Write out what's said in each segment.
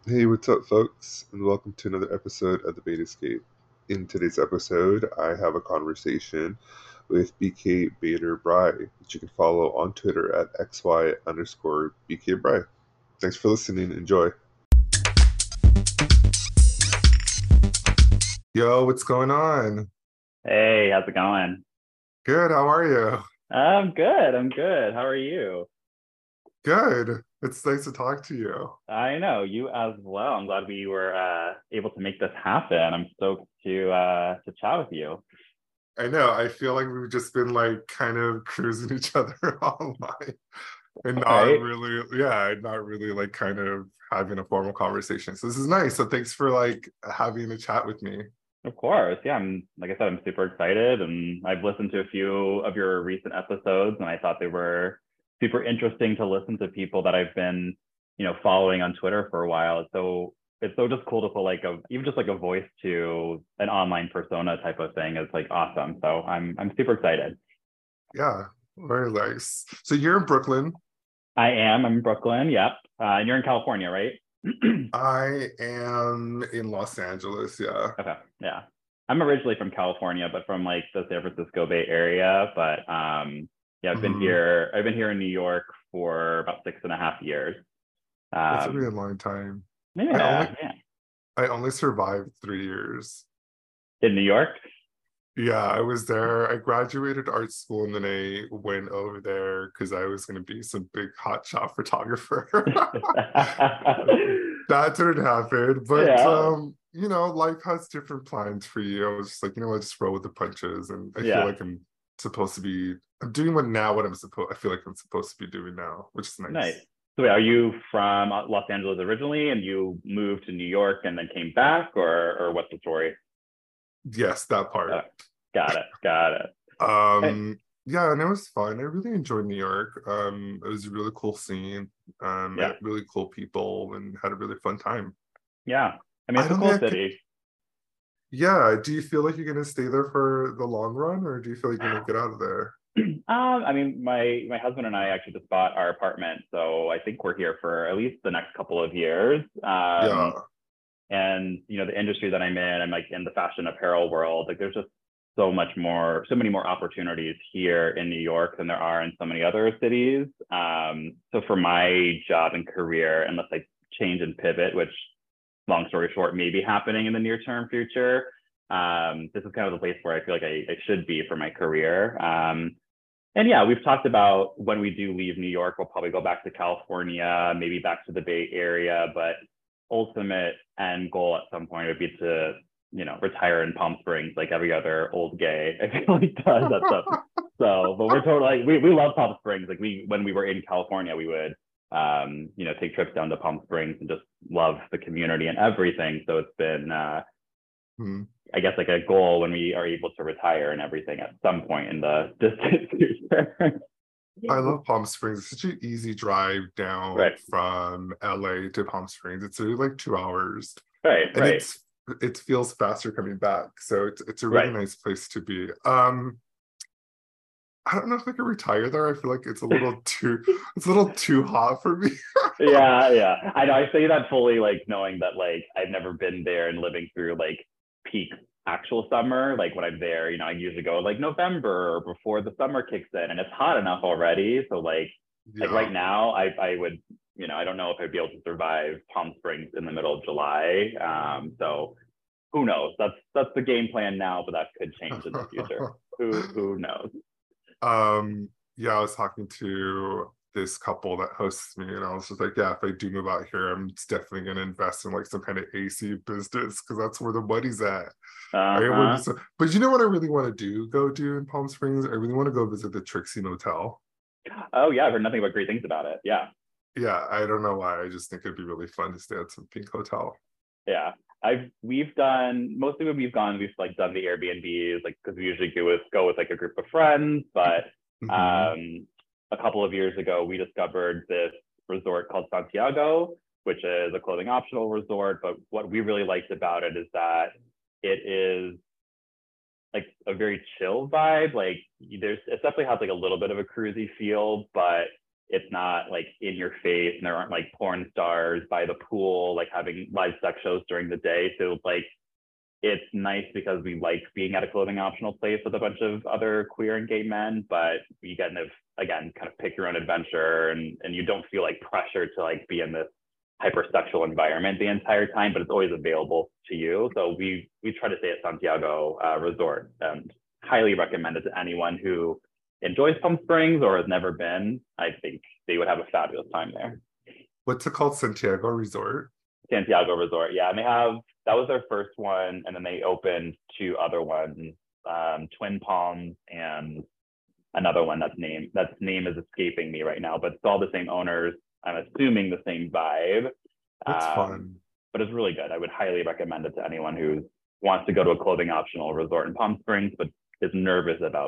Hey, what's up, folks? And welcome to another episode of the Bait Escape. In today's episode, I have a conversation with BK Bader Bry, which you can follow on Twitter at XY_BK Bry. Thanks for listening. Enjoy. Yo, what's going on? Hey, how's it going? Good, how are you? I'm good. I'm good. How are you? Good. It's nice to talk to you. I know you as well. I'm glad we were able to make this happen. I'm stoked to chat with you. I know, I feel like we've just been like kind of cruising each other online. And All not right. really, yeah, not really like kind of having a formal conversation. So this is nice. So thanks for like having a chat with me. Of course. Yeah, I'm like I said, I'm super excited and I've listened to a few of your recent episodes and I thought they were super interesting to listen to people that I've been, following on Twitter for a while. It's so just cool to put like a even just like a voice to an online persona type of thing. It's like awesome. So I'm super excited. Yeah, very nice. So you're in Brooklyn. I'm in Brooklyn. Yep. And you're in California, right? I am in Los Angeles. Yeah. Okay. Yeah. I'm originally from California, but from like the San Francisco Bay Area. But yeah, I've been Hmm. here. I've been here in New York for about 6.5 years. That's a really Um, long time. I only yeah, yeah. I only survived 3 years. In New York. Yeah, I was there. I graduated art school and then I went over there because I was going to be some big hotshot photographer. That didn't happen, but Yeah. life has different plans for you. I was just like, what, just roll with the punches, and I feel Yeah. like I'm doing what I feel like I'm supposed to be doing now, which is Nice. nice. So wait, are you from Los Angeles originally, and you moved to New York and then came back, or what's the story? Yes, that Oh, part. got it. Got it. Hey, Yeah, and it was fun. I really enjoyed New York. It was a really cool scene. yeah. Met really cool people and had a really fun time. Yeah. I mean, I it's a don't cool think I could. city. Yeah, do you feel like you're gonna stay there for the long run, or do you feel like you're gonna get out of there? I mean, my husband and I actually just bought our apartment, so I think we're here for at least the next couple of years. Yeah. And the industry that I'm in, I'm like in the fashion apparel world. Like, there's just so many more opportunities here in New York than there are in so many other cities. So for my job and career, unless I change and pivot, which, long story short, may be happening in the near term future. This is kind of the place where I feel like I should be for my career. And yeah, we've talked about when we do leave New York, we'll probably go back to California, maybe back to the Bay Area, but ultimate end goal at some point would be to, retire in Palm Springs like every other old gay, I feel like does that stuff. So, but we're totally like, we love Palm Springs. Like, when we were in California, we would, take trips down to Palm Springs and just love the community and everything. So it's been, Hmm. I guess, like a goal when we are able to retire and everything at some point in the distant future. I love Palm Springs. It's such an easy drive down Right, from LA to Palm Springs. It's really like 2 hours, right, and right, it feels faster coming back. So it's a really right. nice place to be. I don't know if I could retire there. I feel like it's a little too hot for me. Yeah, yeah. I know. I say that fully, like knowing that, like, I've never been there and living through like peak actual summer. Like when I'm there, I usually go like November or before the summer kicks in, and it's hot enough already. So like right Yeah. now, I would, I don't know if I'd be able to survive Palm Springs in the middle of July. So who knows? That's the game plan now, but that could change in the future. Who knows? Yeah, I was talking to this couple that hosts me, and I was just like, yeah, if I do move out here, I'm definitely gonna invest in like some kind of AC business because that's where the money's at. Uh I would huh. just, but you know what I really want to go do in Palm Springs? I really want to go visit the Trixie Motel. Oh yeah, I've heard nothing but great things about it. Yeah. Yeah, I don't know why. I just think it'd be really fun to stay at some pink hotel. Yeah. We've done mostly when we've gone, we've like done the Airbnbs, like, because we usually go with like a group of friends. But Hmm. um a couple of years ago we discovered this resort called Santiago, which is a clothing optional resort. But what we really liked about it is that it is like a very chill vibe. Like, it definitely has like a little bit of a cruisy feel, but it's not like in your face, and there aren't like porn stars by the pool like having live sex shows during the day. So like it's nice because we like being at a clothing optional place with a bunch of other queer and gay men, but you kind of, again, kind of pick your own adventure, and you don't feel like pressure to like be in this hypersexual environment the entire time, but it's always available to you. So we try to stay at Santiago Resort, and highly recommend it to anyone who enjoys Palm Springs or has never been. I think they would have a fabulous time there. What's it called? Santiago Resort? Santiago Resort. Yeah, and they have, that was their first one, and then they opened two other ones, Twin Palms and another one that's name is escaping me right now, but it's all the same owners. I'm assuming the same vibe. That's fun. But it's really good. I would highly recommend it to anyone who wants to go to a clothing optional resort in Palm Springs, but is nervous about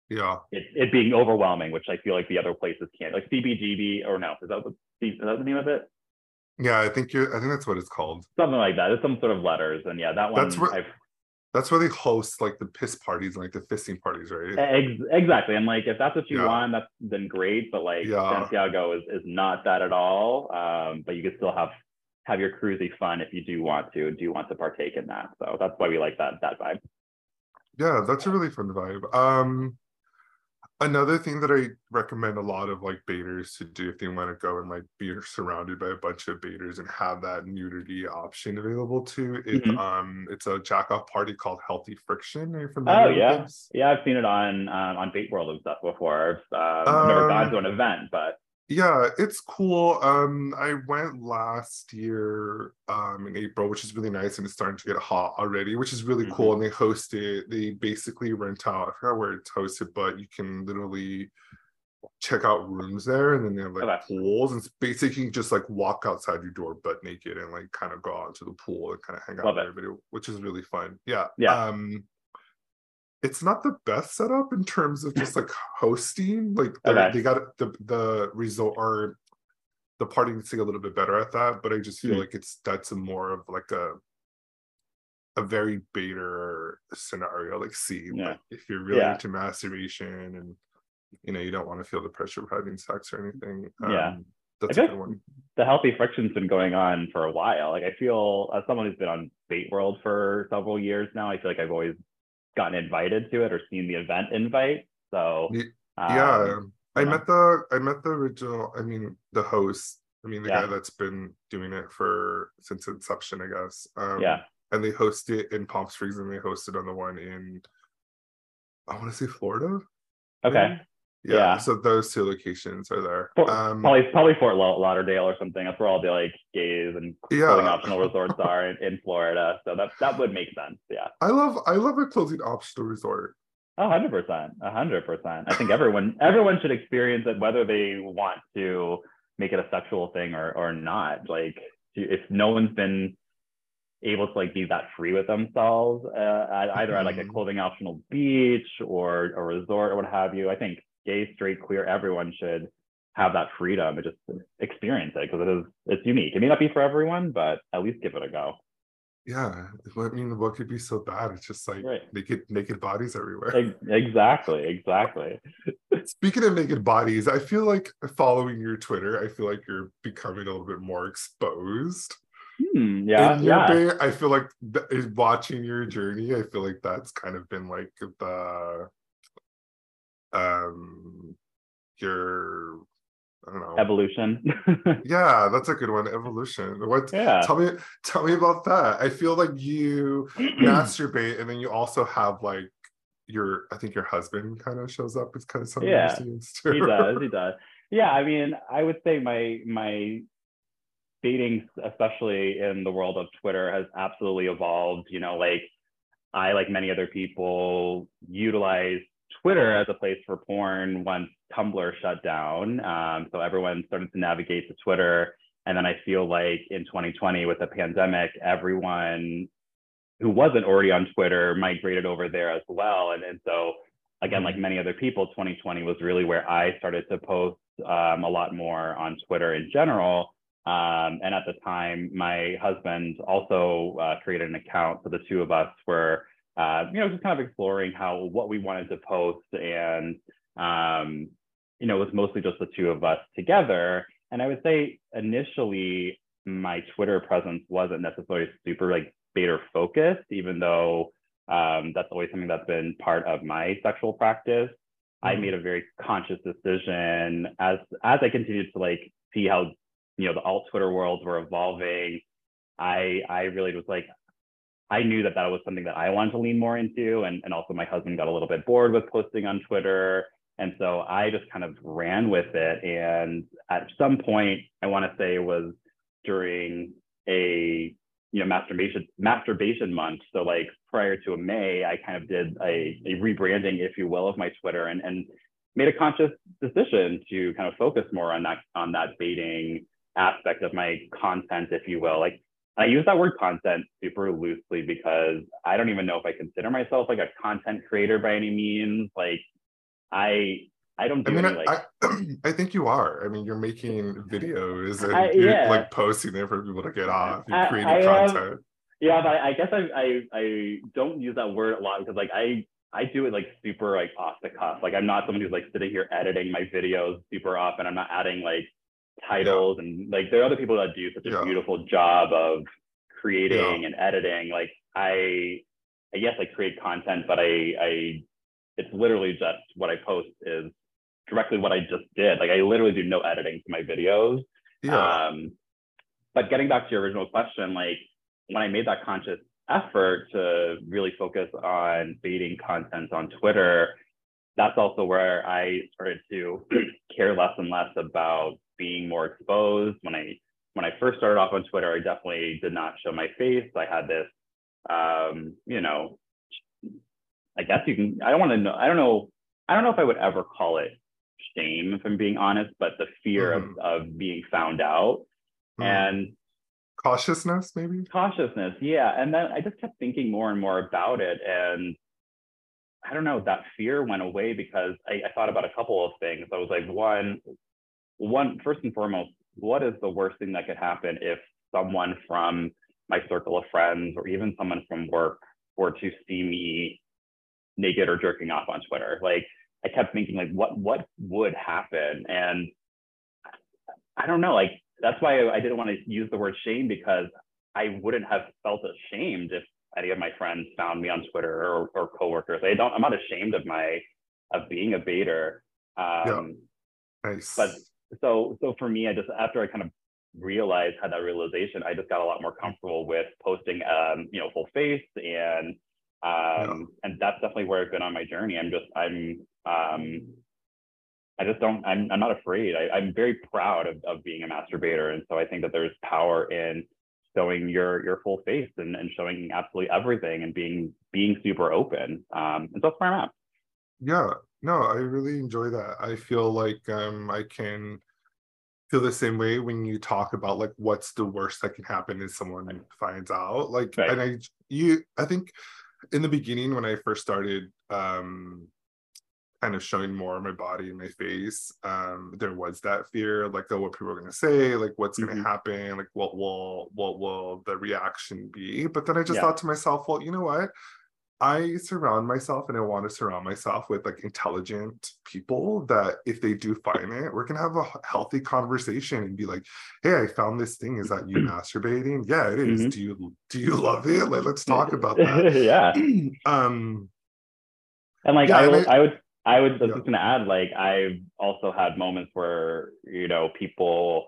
it being overwhelming, which I feel like the other places can't. Like CBGB, or no, is that the name of it? Yeah, I think that's what it's called. Something like that. It's some sort of letters, and yeah, that one. That's where they host like the piss parties and like the fisting parties, right? Exactly. And like if that's what you want, that's then great. But like Santiago is not that at all. But you can still have your cruisy fun if you do want to partake in that. So that's why we like that vibe. Yeah, that's a really fun vibe. Another thing that I recommend a lot of like baiters to do if they want to go and like be surrounded by a bunch of baiters and have that nudity option available to it. It's a jack off party called Healthy Friction. Are you familiar with this? Yeah, I've seen it on Bait World and stuff before. I've never gone to an event, but yeah, it's cool. I went last year in April, which is really nice, and it's starting to get hot already, which is really cool. And they basically rent out, I forgot where it's hosted, but you can literally check out rooms there, and then they have like pools, and it's basically just like walk outside your door butt naked and like kind of go out to the pool and kind of hang out with everybody, which is really fun. Yeah. It's not the best setup in terms of just like hosting. Like they got the resort, or the party needs to get a little bit better at that. But I just feel like that's a more of like a very baiter scenario. Like, like if you're really into masturbation and you don't want to feel the pressure of having sex or anything. That's a good one. The Healthy Friction's been going on for a while. Like I feel, as someone who's been on Bait World for several years now, I feel like I've always gotten invited to it or seen the event invite. So I met the original, the host, the guy that's been doing it since inception, I guess. And they host it in Palm Springs, and they hosted on the one in, I want to say, Florida. Okay. Yeah, so those two locations are there. Probably Fort Lauderdale or something. That's where all the like gays and clothing optional resorts are in Florida. So that would make sense. Yeah. I love a clothing optional resort. 100%. I think everyone should experience it, whether they want to make it a sexual thing or not. Like if no one's been able to like be that free with themselves, either at like a clothing optional beach or a resort or what have you, I think gay, straight, queer, everyone should have that freedom and just experience it, because it's unique. It may not be for everyone, but at least give it a go. Yeah, what could be so bad? It's just like naked bodies everywhere. Exactly. Speaking of naked bodies, I feel like following your Twitter, I feel like you're becoming a little bit more exposed. I feel like watching your journey, I feel like that's kind of been like the your, I don't know, evolution. Yeah, that's a good one. Evolution. Tell me about that. I feel like you masturbate, and then you also have like I think your husband kind of shows up. It's kind of something you're seeing too. He does. Yeah, I would say my dating, especially in the world of Twitter, has absolutely evolved. Like I, like many other people, utilize Twitter as a place for porn once Tumblr shut down. So everyone started to navigate to Twitter. And then I feel like in 2020 with the pandemic, everyone who wasn't already on Twitter migrated over there as well. And so again, like many other people, 2020 was really where I started to post a lot more on Twitter in general. And at the time, my husband also created an account. So the two of us were just kind of exploring what we wanted to post. And it was mostly just the two of us together. And I would say initially my Twitter presence wasn't necessarily super like Bader focused, even though that's always something that's been part of my sexual practice. I made a very conscious decision as I continued to like see how the alt Twitter worlds were evolving. I really was like, I knew that was something that I wanted to lean more into, and also my husband got a little bit bored with posting on Twitter, and so I just kind of ran with it. And at some point, I want to say it was during a masturbation month. So like prior to a May, I kind of did a rebranding, if you will, of my Twitter, and made a conscious decision to kind of focus more on that baiting aspect of my content, if you will. Like, I use that word content super loosely because I don't even know if I consider myself like a content creator by any means. Like, I don't do any like. I think you are. I mean, you're making videos and you're Yeah. like posting it for people to get off. You're creating content. Yeah, but I guess I don't use that word a lot because like I do it like super like off the cuff. Like I'm not someone who's like sitting here editing my videos super often. I'm not adding like titles and like there are other people that do such a beautiful job of creating and editing. Like I guess I create content, but I it's literally just what I post is directly what I just did. Like I literally do no editing to my videos. But getting back to your original question, like when I made that conscious effort to really focus on baiting content on Twitter, that's also where I started to care less and less about being more exposed. When I first started off on Twitter, I definitely did not show my face. I had this, I guess I don't know if I would ever call it shame, if I'm being honest, but the fear of being found out. And cautiousness, maybe? Cautiousness, yeah. And then I just kept thinking more and more about it. And I don't know, that fear went away because I thought about a couple of things. I was like, one, first and foremost, what is the worst thing that could happen if someone from my circle of friends or even someone from work were to see me naked or jerking off on Twitter? Like, I kept thinking, like, what would happen? And I don't know, like, that's why I didn't want to use the word shame, because I wouldn't have felt ashamed if any of my friends found me on Twitter or coworkers. I'm not ashamed of being a baiter. Nice. But so for me, after I kind of had that realization, I just got a lot more comfortable with posting, full face, and that's definitely where I've been on my journey. I'm not afraid. I'm very proud of being a masturbator. And so I think that there's power in showing your full face and showing absolutely everything and being super open. And so that's where I'm at. Yeah, no, I really enjoy that. I feel like I can feel the same way when you talk about like what's the worst that can happen if someone finds out. Like, and I think in the beginning when I first started kind of showing more of my body and my face, there was that fear, like, oh, what people are going to say, like what's going to happen, like what will the reaction be. But then I just thought to myself, well, you know what, I surround myself and I want to surround myself with like intelligent people that if they do find it, we're gonna have a healthy conversation and be like, hey, I found this thing, is that you masturbating? Yeah, it is. Do you love it? Like, let's talk about that. Yeah. And like, I was just gonna add, like, I've also had moments where people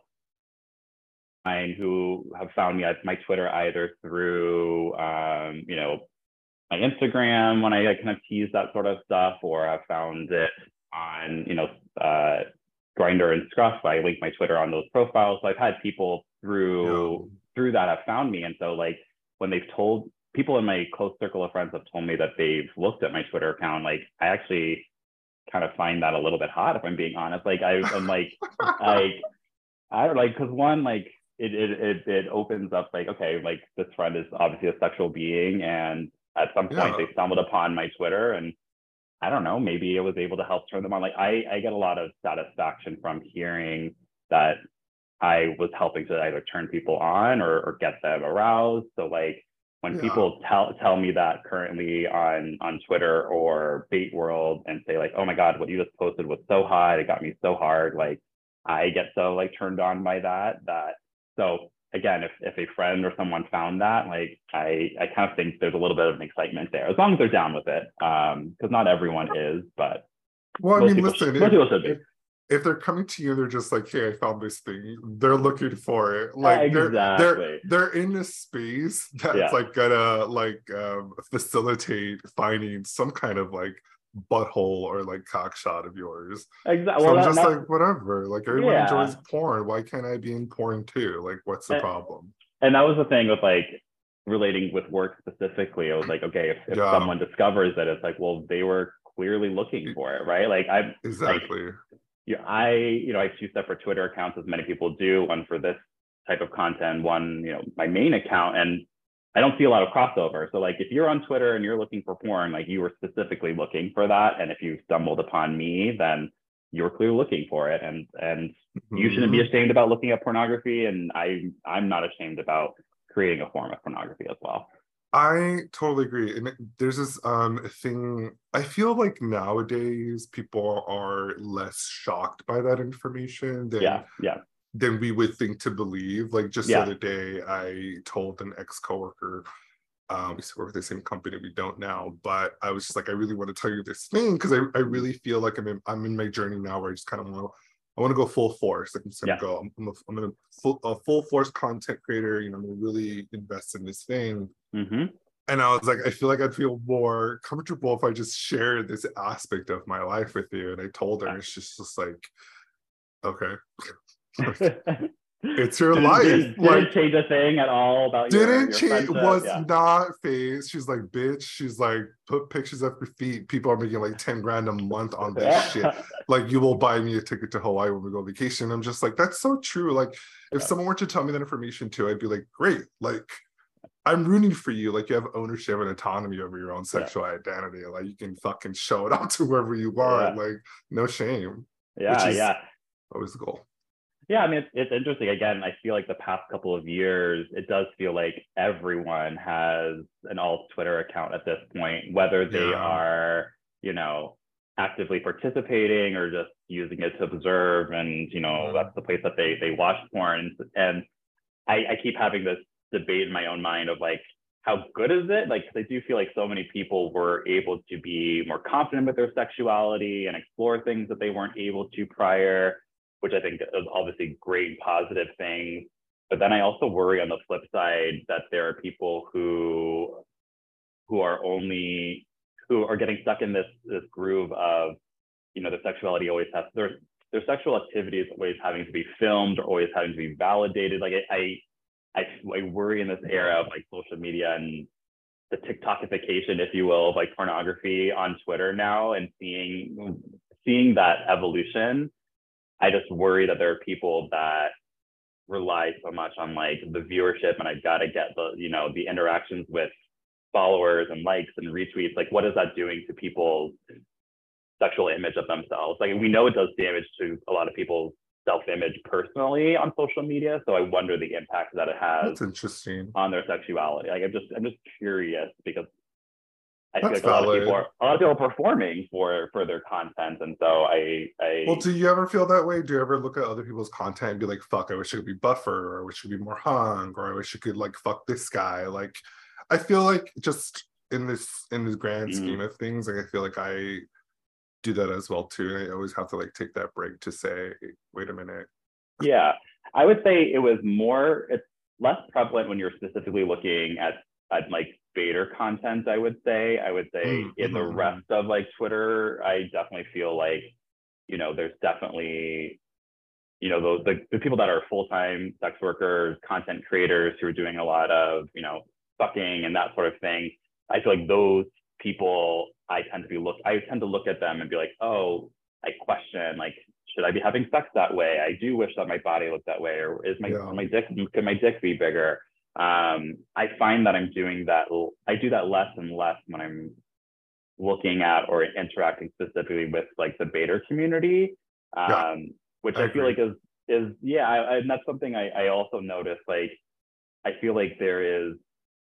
who have found me at my Twitter either through my Instagram when I kind of tease that sort of stuff, or I've found it on Grindr and Scruff. I link my Twitter on those profiles. So I've had people through that have found me. And so like when they've told people in my close circle of friends have told me that they've looked at my Twitter account, like I actually kind of find that a little bit hot, if I'm being honest. Like I'm like I don't like, because one, like it opens up like, okay, like this friend is obviously a sexual being, and at some point they stumbled upon my Twitter, and I don't know, maybe it was able to help turn them on. Like I get a lot of satisfaction from hearing that I was helping to either turn people on or get them aroused. So like when Yeah. people tell me that currently on Twitter or Bait World and say like, oh my God, what you just posted was so hot, it got me so hard. Like I get so like turned on by that. So again, if a friend or someone found that, like I kind of think there's a little bit of an excitement there, as long as they're down with it. Because not everyone is, but well, I mean, listen, most people should be. If they're coming to you, they're just like, hey, I found this thing. They're looking for it. Like Exactly. they're in a space that's like gonna like facilitate finding some kind of like butthole or like cock shot of yours. Exactly. So Well, I'm just like, whatever. Like everyone enjoys porn. Why can't I be in porn too? Like, what's the problem? And that was the thing with like relating with work specifically. I was like, okay, if someone discovers that, it's like, well, they were clearly looking for it, right? Like exactly. Like, I have 2 separate Twitter accounts, as many people do, one for this type of content, one, my main account, and I don't see a lot of crossover. So like if you're on Twitter and you're looking for porn, like you were specifically looking for that. And if you stumbled upon me, then you were clearly looking for it. And you shouldn't be ashamed about looking at pornography. And I'm not ashamed about creating a form of pornography as well. I totally agree. And there's this thing, I feel like nowadays people are less shocked by that information than we would think to believe. Like just the other day, I told an ex-coworker, we used to work with the same company, we don't now, but I was just like, I really want to tell you this thing because I really feel like I'm in my journey now where I just kind of want to go full force. Like I'm just gonna go. I'm a full force content creator. I'm gonna really invest in this thing. Mm-hmm. And I was like, I feel like I'd feel more comfortable if I just shared this aspect of my life with you. And I told her, and it's just like, okay, it's your life. Didn't change a thing at all about didn't change. Was not phased. She's like, bitch. She's like, put pictures of your feet. People are making like 10 grand a month on this shit. Like, you will buy me a ticket to Hawaii when we go on vacation. I'm just like, that's so true. Like, if someone were to tell me that information too, I'd be like, great. Like, I'm rooting for you. Like, you have ownership and autonomy over your own sexual identity. Like, you can fucking show it out to whoever you want. Like, no shame. Always the goal. Yeah, I mean, it's interesting. Again, I feel like the past couple of years, it does feel like everyone has an alt Twitter account at this point, whether they are, actively participating or just using it to observe. And, that's the place that they watch porn. And I keep having this debate in my own mind of like, how good is it? Like, I do feel like so many people were able to be more confident with their sexuality and explore things that they weren't able to prior, which I think is obviously great positive things. But then I also worry on the flip side that there are people who are getting stuck in this groove of, their sexuality always has their sexual activity is always having to be filmed or always having to be validated. Like I worry in this era of like social media and the TikTokification, if you will, of like pornography on Twitter now, and seeing that evolution. I just worry that there are people that rely so much on like the viewership, and I've got to get the interactions with followers and likes and retweets. Like, what is that doing to people's sexual image of themselves? Like, we know it does damage to a lot of people's self-image personally on social media. So I wonder the impact that it has. That's interesting. On their sexuality. Like, I'm just curious because I feel like a lot of people are performing for their content, and so I. Well, do you ever feel that way? Do you ever look at other people's content and be like, "Fuck, I wish I could be buffer, or I wish I could be more hung, or I wish I could like fuck this guy"? Like, I feel like just in this grand scheme of things, like I feel like I do that as well too, and I always have to like take that break to say, "Wait a minute." Yeah, I would say it's less prevalent when you're specifically looking at like Bader content. I would say in the rest of like Twitter, I definitely feel like, there's definitely, the people that are full-time sex workers, content creators who are doing a lot of, fucking and that sort of thing. I feel like those people, I tend to look at them and be like, oh, I question, like, should I be having sex that way? I do wish that my body looked that way, or could my dick be bigger? I find that I'm doing that. I do that less and less when I'm looking at or interacting specifically with like the Bader community, which I feel like is and that's something I also notice. Like, I feel like there is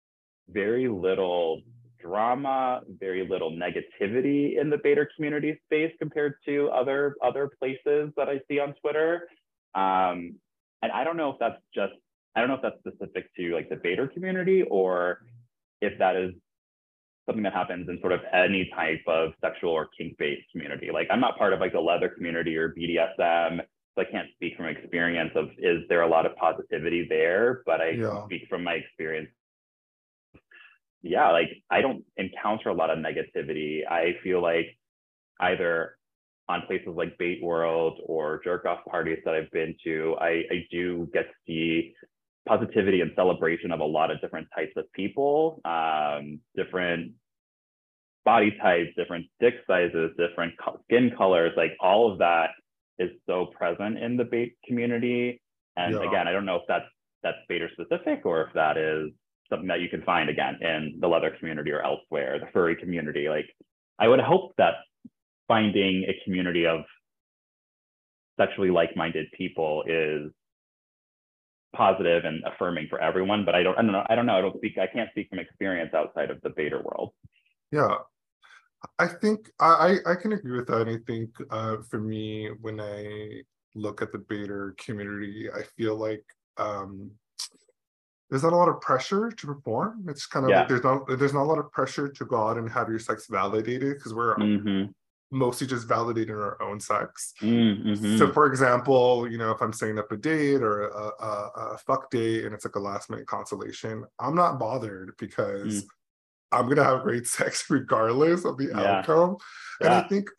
very little drama, very little negativity in the Bader community space compared to other places that I see on Twitter. And I don't know if that's specific to like the Bader community, or if that is something that happens in sort of any type of sexual or kink-based community. Like I'm not part of like the leather community or BDSM, so I can't speak from experience of is there a lot of positivity there, but I can speak from my experience. Yeah, like I don't encounter a lot of negativity. I feel like either on places like Bait World or jerk off parties that I've been to, I do get to see positivity and celebration of a lot of different types of people, different body types, different dick sizes, different skin colors, like all of that is so present in the bait community. And again, I don't know if that's Bader specific or if that is something that you can find again in the leather community or elsewhere, the furry community. Like I would hope that finding a community of sexually like-minded people is positive and affirming for everyone, but I don't know. I can't speak from experience outside of the Bader world. Yeah. I think I can agree with that. And I think for me, when I look at the Bader community, I feel like there's not a lot of pressure to perform. It's kind of like there's not a lot of pressure to go out and have your sex validated, because we're mostly just validating our own sex. So for example, you know, if I'm setting up a date or a fuck date and it's like a last minute consolation, I'm not bothered because I'm gonna have great sex regardless of the outcome. And I think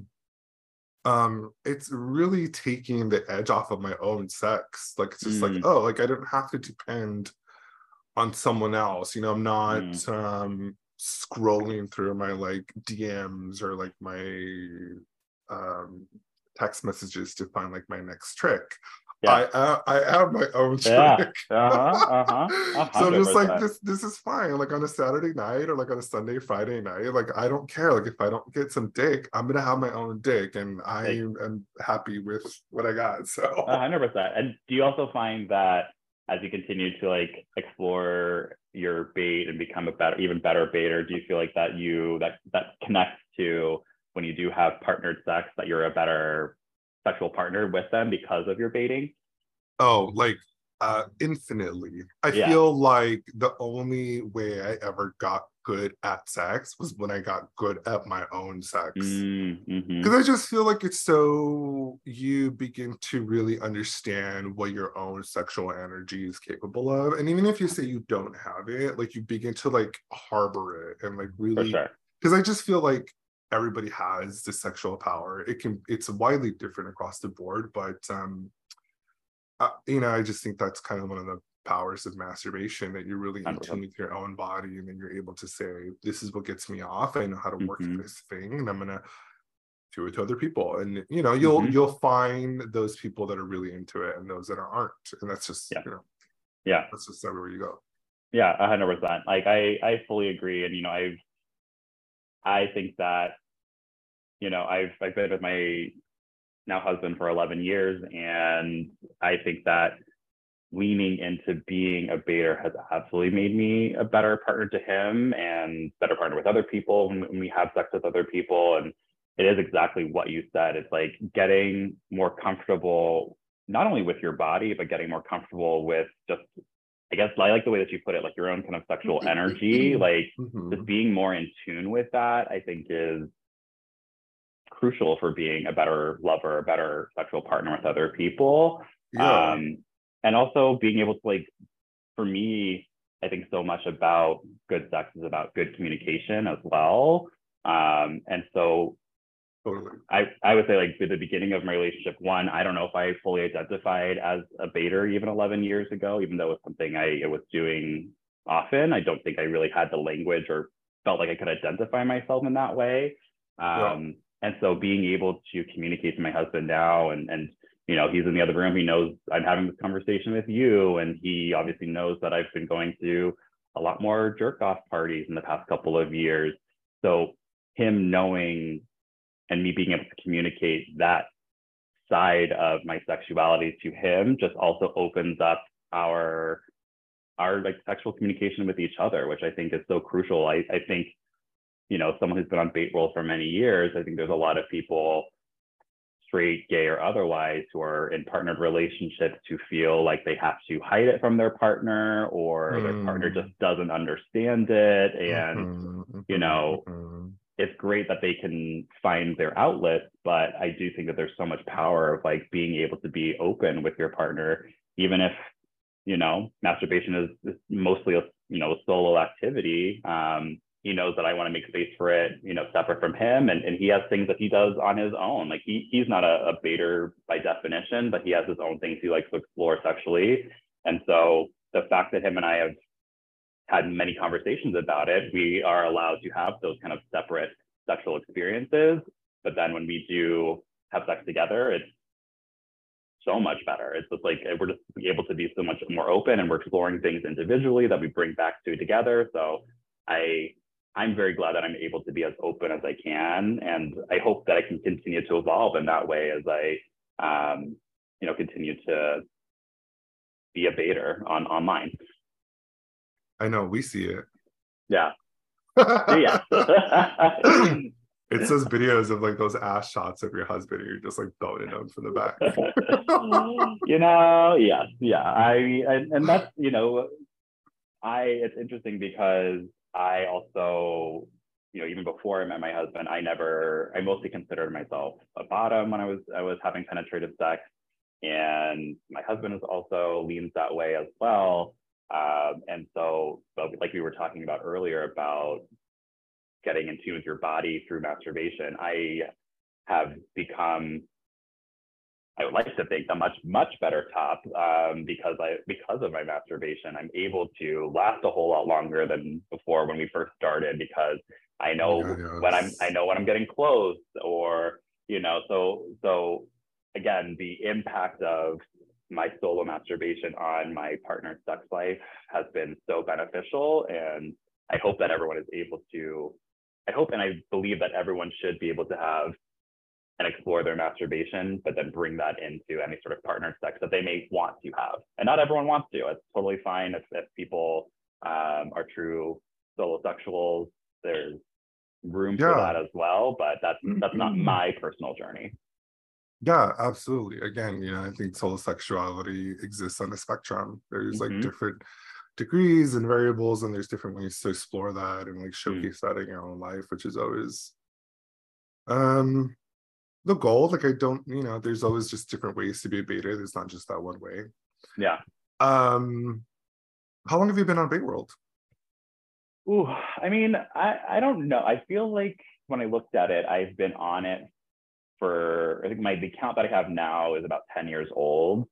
it's really taking the edge off of my own sex. Like it's just like, oh, like I don't have to depend on someone else. You know, I'm not scrolling through my like DMs or like my text messages to find like my next trick. I have my own trick. So I'm just like, this is fine. Like on a Saturday night or like on a Sunday, Friday night, like I don't care. Like if I don't get some dick, I'm gonna have my own dick, and I am happy with what I got. So 100%. And do you also find that as you continue to like explore your bait and become even better baiter, do you feel like that that connects to when you do have partnered sex, that you're a better sexual partner with them because of your baiting? Oh, like infinitely. I feel like the only way I ever got good at sex was when I got good at my own sex. Because I just feel like it's so, you begin to really understand what your own sexual energy is capable of. And even if you say you don't have it, like you begin to like harbor it and like really, because I just feel like everybody has the sexual power. It's widely different across the board, but you know, I just think that's kind of one of the powers of masturbation, that you're really in tune with your own body, and then you're able to say, this is what gets me off. I know how to work this thing, and I'm gonna do it to other people. And you know, you'll find those people that are really into it and those that aren't, and that's just you know, that's just everywhere you go. 100%. Like I fully agree. And you know, I think that, you know, I've been with my now husband for 11 years, and I think that leaning into being a baiter has absolutely made me a better partner to him and better partner with other people when we have sex with other people. And it is exactly what you said. It's like getting more comfortable, not only with your body, but getting more comfortable with just, I guess I like the way that you put it, like your own kind of sexual energy, like just being more in tune with that, I think is crucial for being a better lover, a better sexual partner with other people. And also being able to, like, for me, I think so much about good sex is about good communication as well. And so I would say, like, at the beginning of my relationship, one, I don't know if I fully identified as a baiter even 11 years ago, even though it was something I was doing often. I don't think I really had the language or felt like I could identify myself in that way. And so being able to communicate to my husband now, and you know, he's in the other room, he knows I'm having this conversation with you, and he obviously knows that I've been going to a lot more jerk off parties in the past couple of years. So him knowing and me being able to communicate that side of my sexuality to him just also opens up our our like sexual communication with each other, which I think is so crucial. I think, you know, someone who's been on Bait World for many years, I think there's a lot of people, straight, gay, or otherwise, who are in partnered relationships who feel like they have to hide it from their partner, or their partner just doesn't understand it. And, you know, it's great that they can find their outlet, but I do think that there's so much power of like being able to be open with your partner, even if, you know, masturbation is mostly a, you know, a solo activity. He knows that I want to make space for it, you know, separate from him. And he has things that he does on his own. Like he's not a baiter by definition, but he has his own things he likes to explore sexually. And so the fact that him and I have had many conversations about it, we are allowed to have those kind of separate sexual experiences. But then when we do have sex together, it's so much better. It's just like we're just able to be so much more open, and we're exploring things individually that we bring back to together. So I'm very glad that I'm able to be as open as I can, and I hope that I can continue to evolve in that way as I, you know, continue to be a baiter online. I know, we see it. Yeah. Yeah. It's those videos of like those ass shots of your husband, and you're just like boning him from the back. You know, yes, yeah. And that's, you know, it's interesting because I also, you know, even before I met my husband, I mostly considered myself a bottom when I was having penetrative sex. And my husband is also leans that way as well. And so, like we were talking about earlier about getting in tune with your body through masturbation, I have become, I would like to think, a much, much better top because of my masturbation. I'm able to last a whole lot longer than before when we first started, because I know when I'm getting close, or, you know, so again, the impact of my solo masturbation on my partner's sex life has been so beneficial. And I hope that everyone is able to, and I believe that everyone should be able to have and explore their masturbation, but then bring that into any sort of partner sex that they may want to have. And not everyone wants to. It's totally fine if people are true solo sexuals. There's room for that as well, but that's not my personal journey. Yeah, absolutely. Again, you know, I think solo sexuality exists on a spectrum. There's like different degrees and variables, and there's different ways to explore that and like showcase that in your own life, which is always the goal. Like, I don't, you know, there's always just different ways to be a baiter. There's not just that one way. Yeah. How long have you been on Bait World? Ooh, I mean, I don't know. I feel like when I looked at it, I've been on it for, I think the account that I have now is about 10 years old.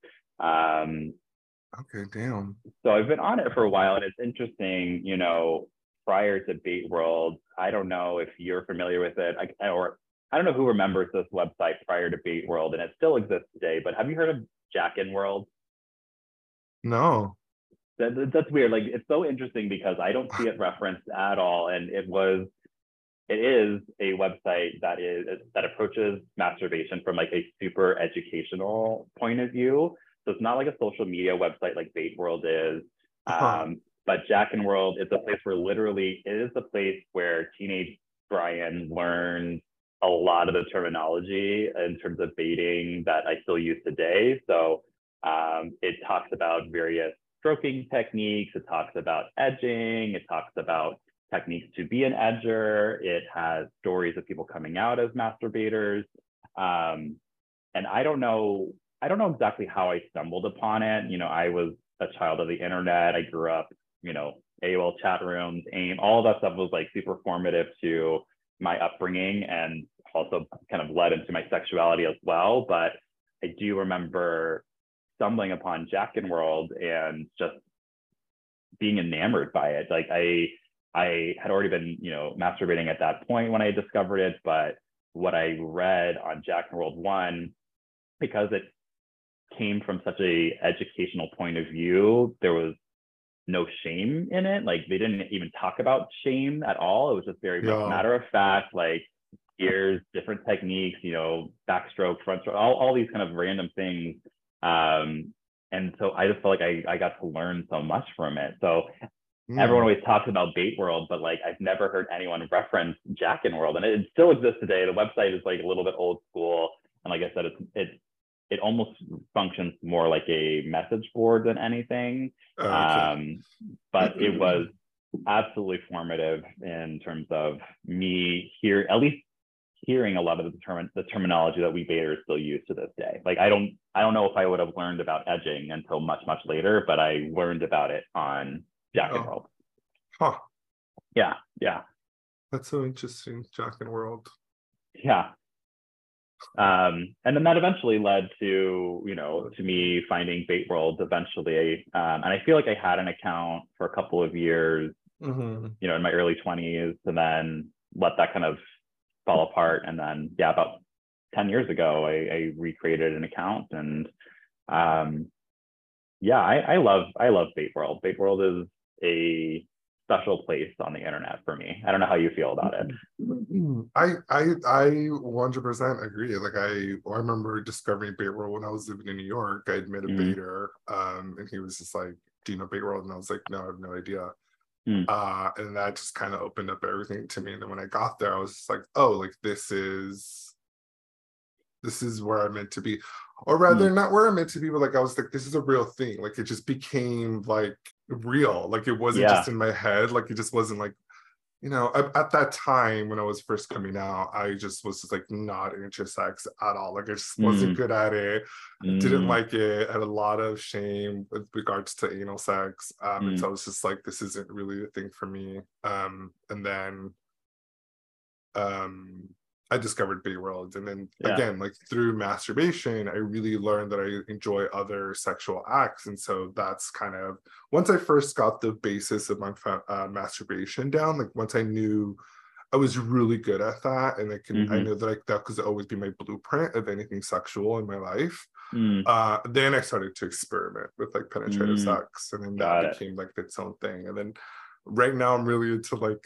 Okay, damn. So I've been on it for a while, and it's interesting, you know, prior to Bait World, I don't know if you're familiar with it, or I don't know who remembers this website prior to Bait World, and it still exists today, but have you heard of Jackin World? No. That's weird. Like, it's so interesting because I don't see it referenced at all. And it is a website that approaches masturbation from like a super educational point of view. So it's not like a social media website like Bait World is. But Jackin World is a place where literally it is the place where teenage Brian learned a lot of the terminology in terms of baiting that I still use today. So it talks about various stroking techniques. It talks about edging. It talks about techniques to be an edger. It has stories of people coming out as masturbators. And I don't know exactly how I stumbled upon it. You know, I was a child of the internet. I grew up, you know, AOL chat rooms, AIM, all of that stuff was like super formative to my upbringing, and also kind of led into my sexuality as well. But I do remember stumbling upon Jackin World and just being enamored by it. Like I had already been, you know, masturbating at that point when I discovered it, but what I read on Jackin World 1, because it came from such a educational point of view, there was no shame in it. Like, they didn't even talk about shame at all. It was just very much matter of fact, like, here's different techniques, you know, backstroke, front stroke, all these kind of random things. And so I just felt like I got to learn so much from it. So everyone Mm. always talks about Bait World, but like I've never heard anyone reference Jackin World, and it still exists today. The website is like a little bit old school, and like I said, it almost functions more like a message board than anything. Okay. But it was absolutely formative in terms of me here, at least hearing a lot of the terminology that we baiters still use to this day. Like I don't know if I would have learned about edging until much later, but I learned about it on Jackin World. Huh. Yeah, yeah. That's so interesting, Jackin World. Yeah. And then that eventually led to, you know, to me finding Bait World eventually. And I feel like I had an account for a couple of years, Mm-hmm. you know, in my early 20s, and then let that kind of fall apart. And then, yeah, about 10 years ago, I recreated an account. And yeah, I love Bait World. Bait World is a special place on the internet for me. I don't know how you feel about it. I 100% agree. Like I remember discovering Bait World when I was living in New York. I'd met a baiter, and he was just like, "Do you know Bait World?" And I was like, "No, I have no idea." And that just kind of opened up everything to me. And then when I got there, I was just like, "Oh, like this is where I'm meant to be," or rather, not where I'm meant to be, but like I was like, "This is a real thing." Like it just became like real. Like it wasn't Yeah. just in my head. Like it just wasn't like, you know, at that time when I was first coming out, I just was just like not into sex at all. Like I just wasn't good at it. I didn't like it. I had a lot of shame with regards to anal sex. And so I was just like, this isn't really a thing for me. And then I discovered Bait World, and then again, like through masturbation, I really learned that I enjoy other sexual acts, and so that's kind of once I first got the basis of my masturbation down. Like once I knew I was really good at that, and I know that like that could always be my blueprint of anything sexual in my life. Then I started to experiment with like penetrative sex, and then that became like its own thing. And then right now I'm really into like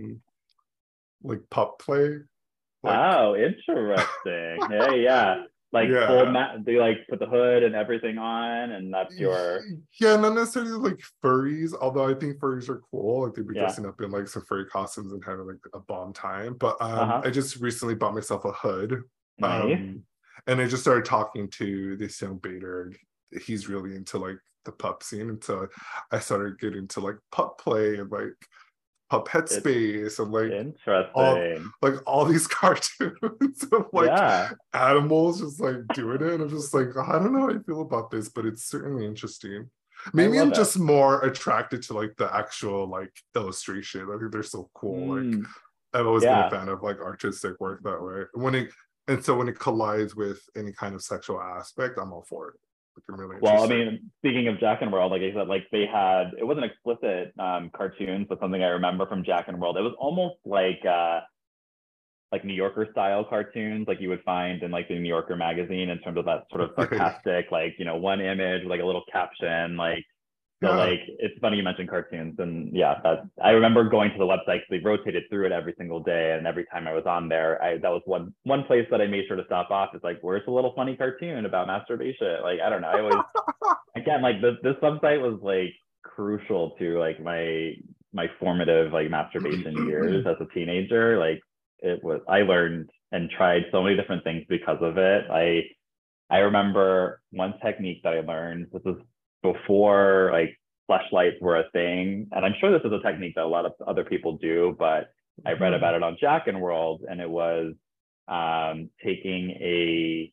pup play. Like, oh, interesting. Yeah. Like full they like put the hood and everything on, and that's your not necessarily like furries, although I think furries are cool. Like they'd be dressing up in like some furry costumes and having like a bomb time. But I just recently bought myself a hood. Nice. And I just started talking to this young baiter. He's really into like the pup scene, and so I started getting into like pup play and like Pup Headspace and like all these cartoons of like animals just like doing it. And I'm just like, I don't know how I feel about this, but it's certainly interesting. Maybe I'm just more attracted to like the actual like illustration. I think they're so cool. Like I've always been a fan of like artistic work that way. So when it collides with any kind of sexual aspect, I'm all for it. Really well, I mean, speaking of Jackin World, like I said, like they had, it wasn't explicit cartoons, but something I remember from Jackin World, it was almost like New Yorker style cartoons, like you would find in like the New Yorker magazine, in terms of that sort of sarcastic, like, you know, one image with like a little caption, like, so like, it's funny you mentioned cartoons, and that I remember going to the website because they rotated through it every single day, and every time I was on there, that was one place that I made sure to stop off. It's like, where's the little funny cartoon about masturbation? Like, I don't know. I always, again, like this website was like crucial to like my formative like masturbation years as a teenager. Like I learned and tried so many different things because of it. I remember one technique that I learned. This was before like fleshlights were a thing, and I'm sure this is a technique that a lot of other people do, but I read about it on Jackin World, and it was taking a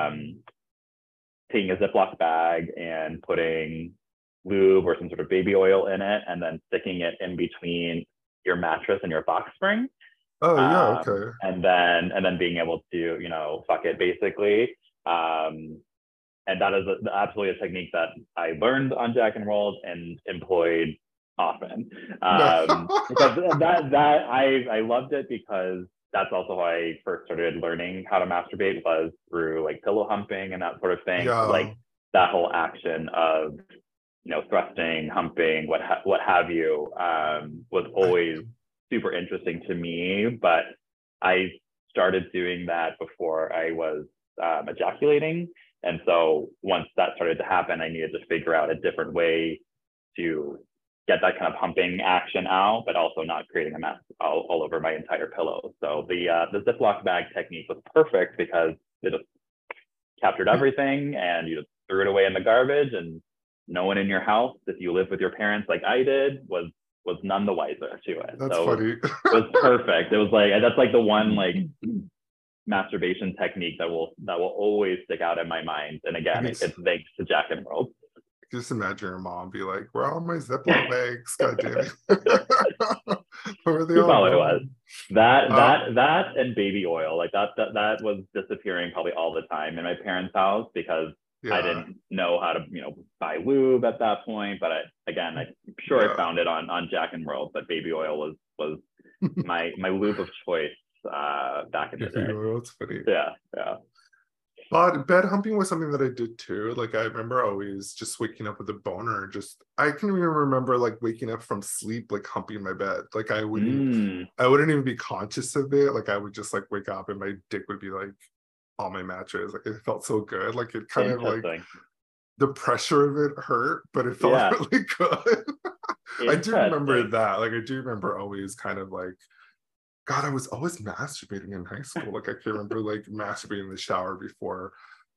Ziploc bag and putting lube or some sort of baby oil in it, and then sticking it in between your mattress and your box spring. Okay. And then being able to, you know, fuck it basically. And that is absolutely a technique that I learned on Jackin World and employed often. Because that I loved it, because that's also how I first started learning how to masturbate, was through like pillow humping and that sort of thing. So, like that whole action of, you know, thrusting, humping, what have you, was always super interesting to me. But I started doing that before I was ejaculating. And so once that started to happen, I needed to figure out a different way to get that kind of humping action out, but also not creating a mess all over my entire pillow. So the Ziploc bag technique was perfect because it just captured everything and you just threw it away in the garbage, and no one in your house, if you live with your parents like I did, was none the wiser to it. That's so funny. It was perfect. It was like, that's like the one like masturbation technique that will always stick out in my mind. And again, it's thanks to Jack and World. Just imagine your mom be like, "Where are all my Ziploc bags? God damn it!" Where are they all? Probably was that and baby oil, like that was disappearing probably all the time in my parents' house because I didn't know how to buy lube at that point. But I'm sure I found it on Jack and World. But baby oil was my lube of choice back in the day. It's funny. Yeah. But bed humping was something that I did too. Like I remember always just waking up with a boner. I can even remember like waking up from sleep, like humping my bed. Like I wouldn't even be conscious of it. Like I would just like wake up and my dick would be like on my mattress. Like it felt so good. Like it kind of like the pressure of it hurt, but it felt really good. I do remember that. Like I do remember always kind of like, God, I was always masturbating in high school. Like I can remember like masturbating in the shower before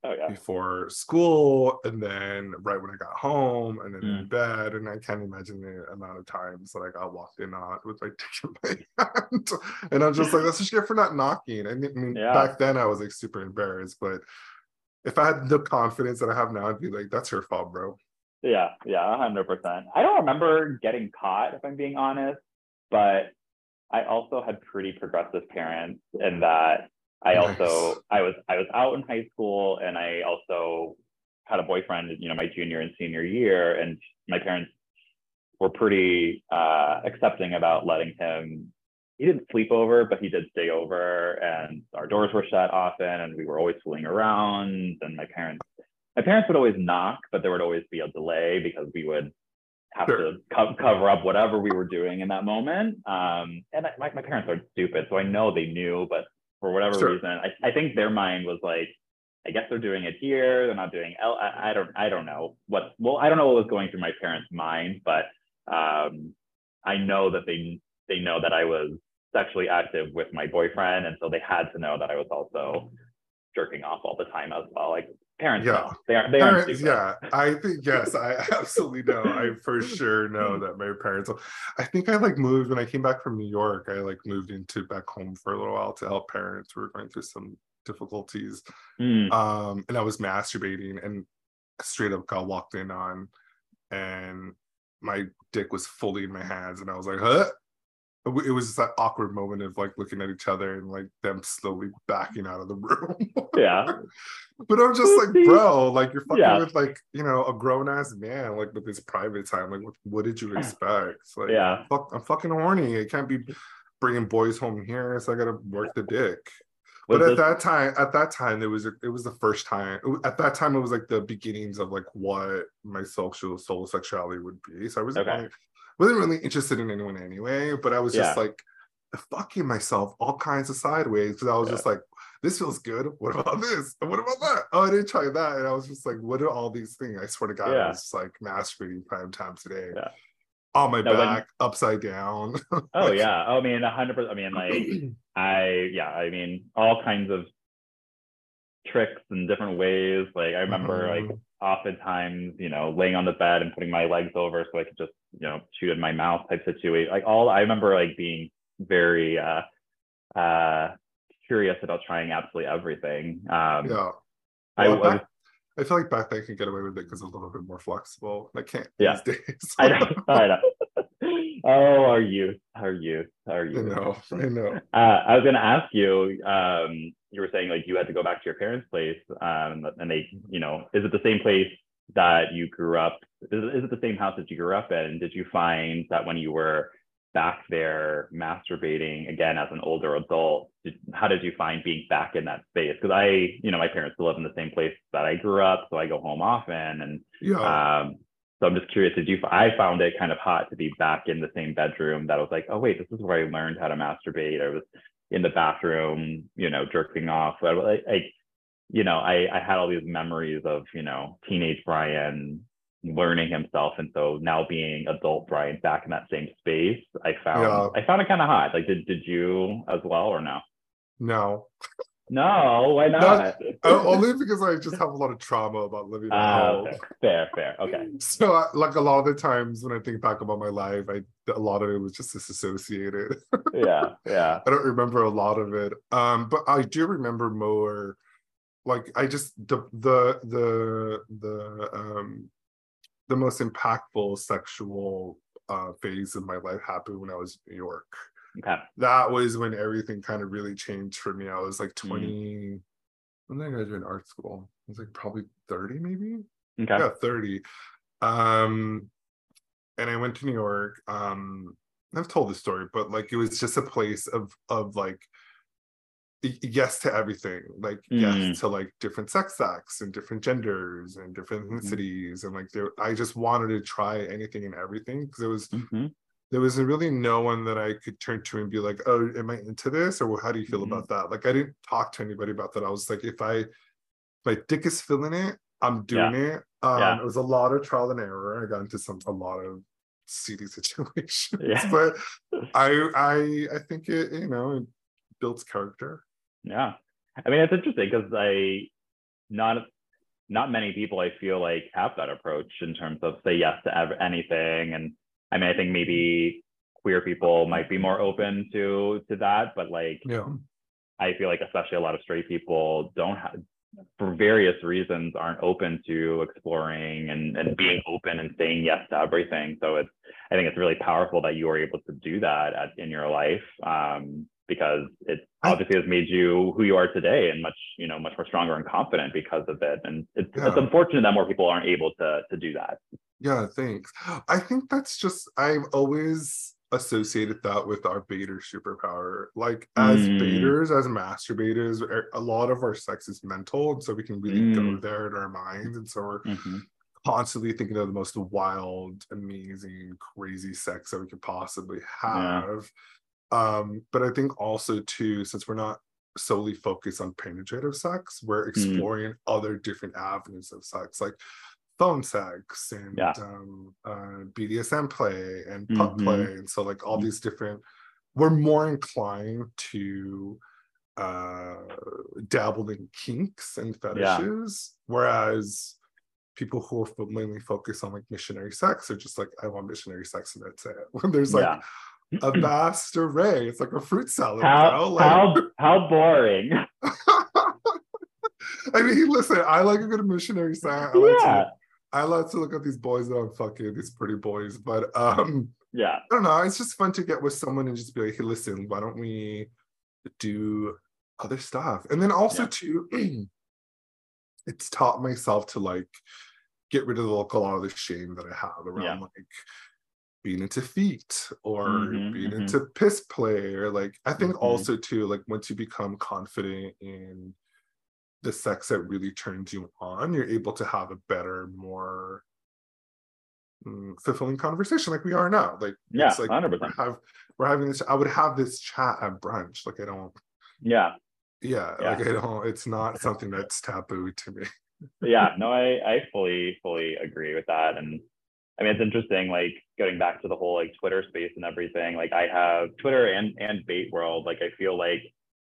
school, and then right when I got home, and then in bed. And I can't imagine the amount of times that I got walked in on with my dick in my hand. And I'm just like, that's just good for not knocking. I mean, back then I was like super embarrassed, but if I had the confidence that I have now, I'd be like, that's your fault, bro. Yeah, 100%. I don't remember getting caught, if I'm being honest, but I also had pretty progressive parents in that I was out in high school, and I also had a boyfriend, my junior and senior year, and my parents were pretty accepting about letting him. He didn't sleep over, but he did stay over, and our doors were shut often, and we were always fooling around. And my parents would always knock, but there would always be a delay because we would have to cover up whatever we were doing in that moment. And my parents are stupid, so I know they knew, but for whatever reason, I think their mind was like, I guess they're doing it here, they're not doing I don't know what was going through my parents' mind, but I know that they know that I was sexually active with my boyfriend, and so they had to know that I was also jerking off all the time as well. Like parents know. They aren't stupid. I think yes, I absolutely know. I for sure know that my parents. I think I like moved when I came back from New York. I like moved back home for a little while to help parents who were going through some difficulties. And I was masturbating and straight up got walked in on, and my dick was fully in my hands, and I was like, huh? It was just that awkward moment of like looking at each other and like them slowly backing out of the room. But I'm just like, bro, like you're fucking with like, a grown ass man, like with his private time. Like, what did you expect? Like, I'm fucking horny. I can't be bringing boys home here, so I gotta work the dick. But at that time, it was the first time. At that time, it was like the beginnings of like what my soul sexuality would be. So I wasn't really interested in anyone anyway, but I was just like fucking myself all kinds of sideways because I was just like, this feels good. What about this? And what about that? Oh, I didn't try that. And I was just like, what are all these things? I swear to God, I was just like masturbating 5 times a day. On my back, upside down. Oh yeah. I mean, 100%. I mean, like, I mean, all kinds of tricks and different ways. Like I remember like oftentimes, laying on the bed and putting my legs over so I could just, shoot in my mouth type situation. Like I remember like being very curious about trying absolutely everything. I feel like back then I could get away with it because it's a little bit more flexible. I can't these days. I know. Oh, our youth. I know. I was going to ask you, you were saying like you had to go back to your parents' place, and they, is it the same place that you grew up? Is it the same house that you grew up in? Did you find that when you were back there masturbating again as an older adult, how did you find being back in that space? Because my parents still live in the same place that I grew up, so I go home often, and so I'm just curious, I found it kind of hot to be back in the same bedroom that was like, oh wait, this is where I learned how to masturbate. I was in the bathroom, jerking off. Like, you know, I had all these memories of, you know, teenage Brian learning himself. And so now being adult Brian back in that same space, Yeah, I found it kind of hot. Like, did you as well or no? no. No, why Not not? only because I just have a lot of trauma about living at home. Okay. Fair. Okay. So, like a lot of the times when I think back about my life, a lot of it was just disassociated. Yeah. I don't remember a lot of it. But I do remember more. Like I just the most impactful sexual phase of my life happened when I was in New York. Okay. That was when everything kind of really changed for me. I was like Mm. 20. When did I graduate art school? I was like probably 30, maybe. Okay. Yeah, 30. And I went to New York. I've told this story, but like it was just a place of like yes to everything, like yes to like different sex acts and different genders and different ethnicities, and like I just wanted to try anything and everything because there was really no one that I could turn to and be like, oh, am I into this, or how do you feel about that? Like I didn't talk to anybody about that. I was like, if my dick is feeling it, I'm doing it. It was a lot of trial and error. I got into a lot of seedy situations, but I think it, you know, it builds character. Yeah. I mean, it's interesting because not many people I feel like have that approach in terms of say yes to anything. And I mean, I think maybe queer people might be more open to that, but like, I feel like especially a lot of straight people don't have, for various reasons, aren't open to exploring and being open and saying yes to everything. So I think it's really powerful that you were able to do that in your life, because it obviously has made you who you are today and much more stronger and confident because of it. And it's unfortunate that more people aren't able to do that. Yeah, thanks. I think that's just, I've always associated that with our baiter superpower. Like as baiters, as masturbators, a lot of our sex is mental, and so we can really go there in our minds, and so we're constantly thinking of the most wild, amazing, crazy sex that we could possibly have. But I think also too, since we're not solely focused on penetrative sex, we're exploring other different avenues of sex, like phone sex and BDSM play and pup play, and so like all these different, we're more inclined to dabble in kinks and fetishes, whereas people who are mainly focused on like missionary sex are just like, I want missionary sex and that's it. When there's like a vast array, it's like a fruit salad. How boring. I mean, listen, I like a good missionary sex. I like to look at these boys that I'm fucking, these pretty boys, but I don't know, it's just fun to get with someone and just be like, hey, listen, why don't we do other stuff? And then also too, it's taught myself to like get rid of like a lot of the shame that I have around like being into feet or being into piss play, or like I think also too, like once you become confident in the sex that really turns you on, you're able to have a better, more fulfilling conversation like we are now. Like it's like 100%. we're having this, I would have this chat at brunch. Like I don't like I don't, it's not something that's taboo to me. No, I fully agree with that. And I mean, it's interesting, like going back to the whole like Twitter space and everything. Like I have Twitter and Bait World. Like I feel like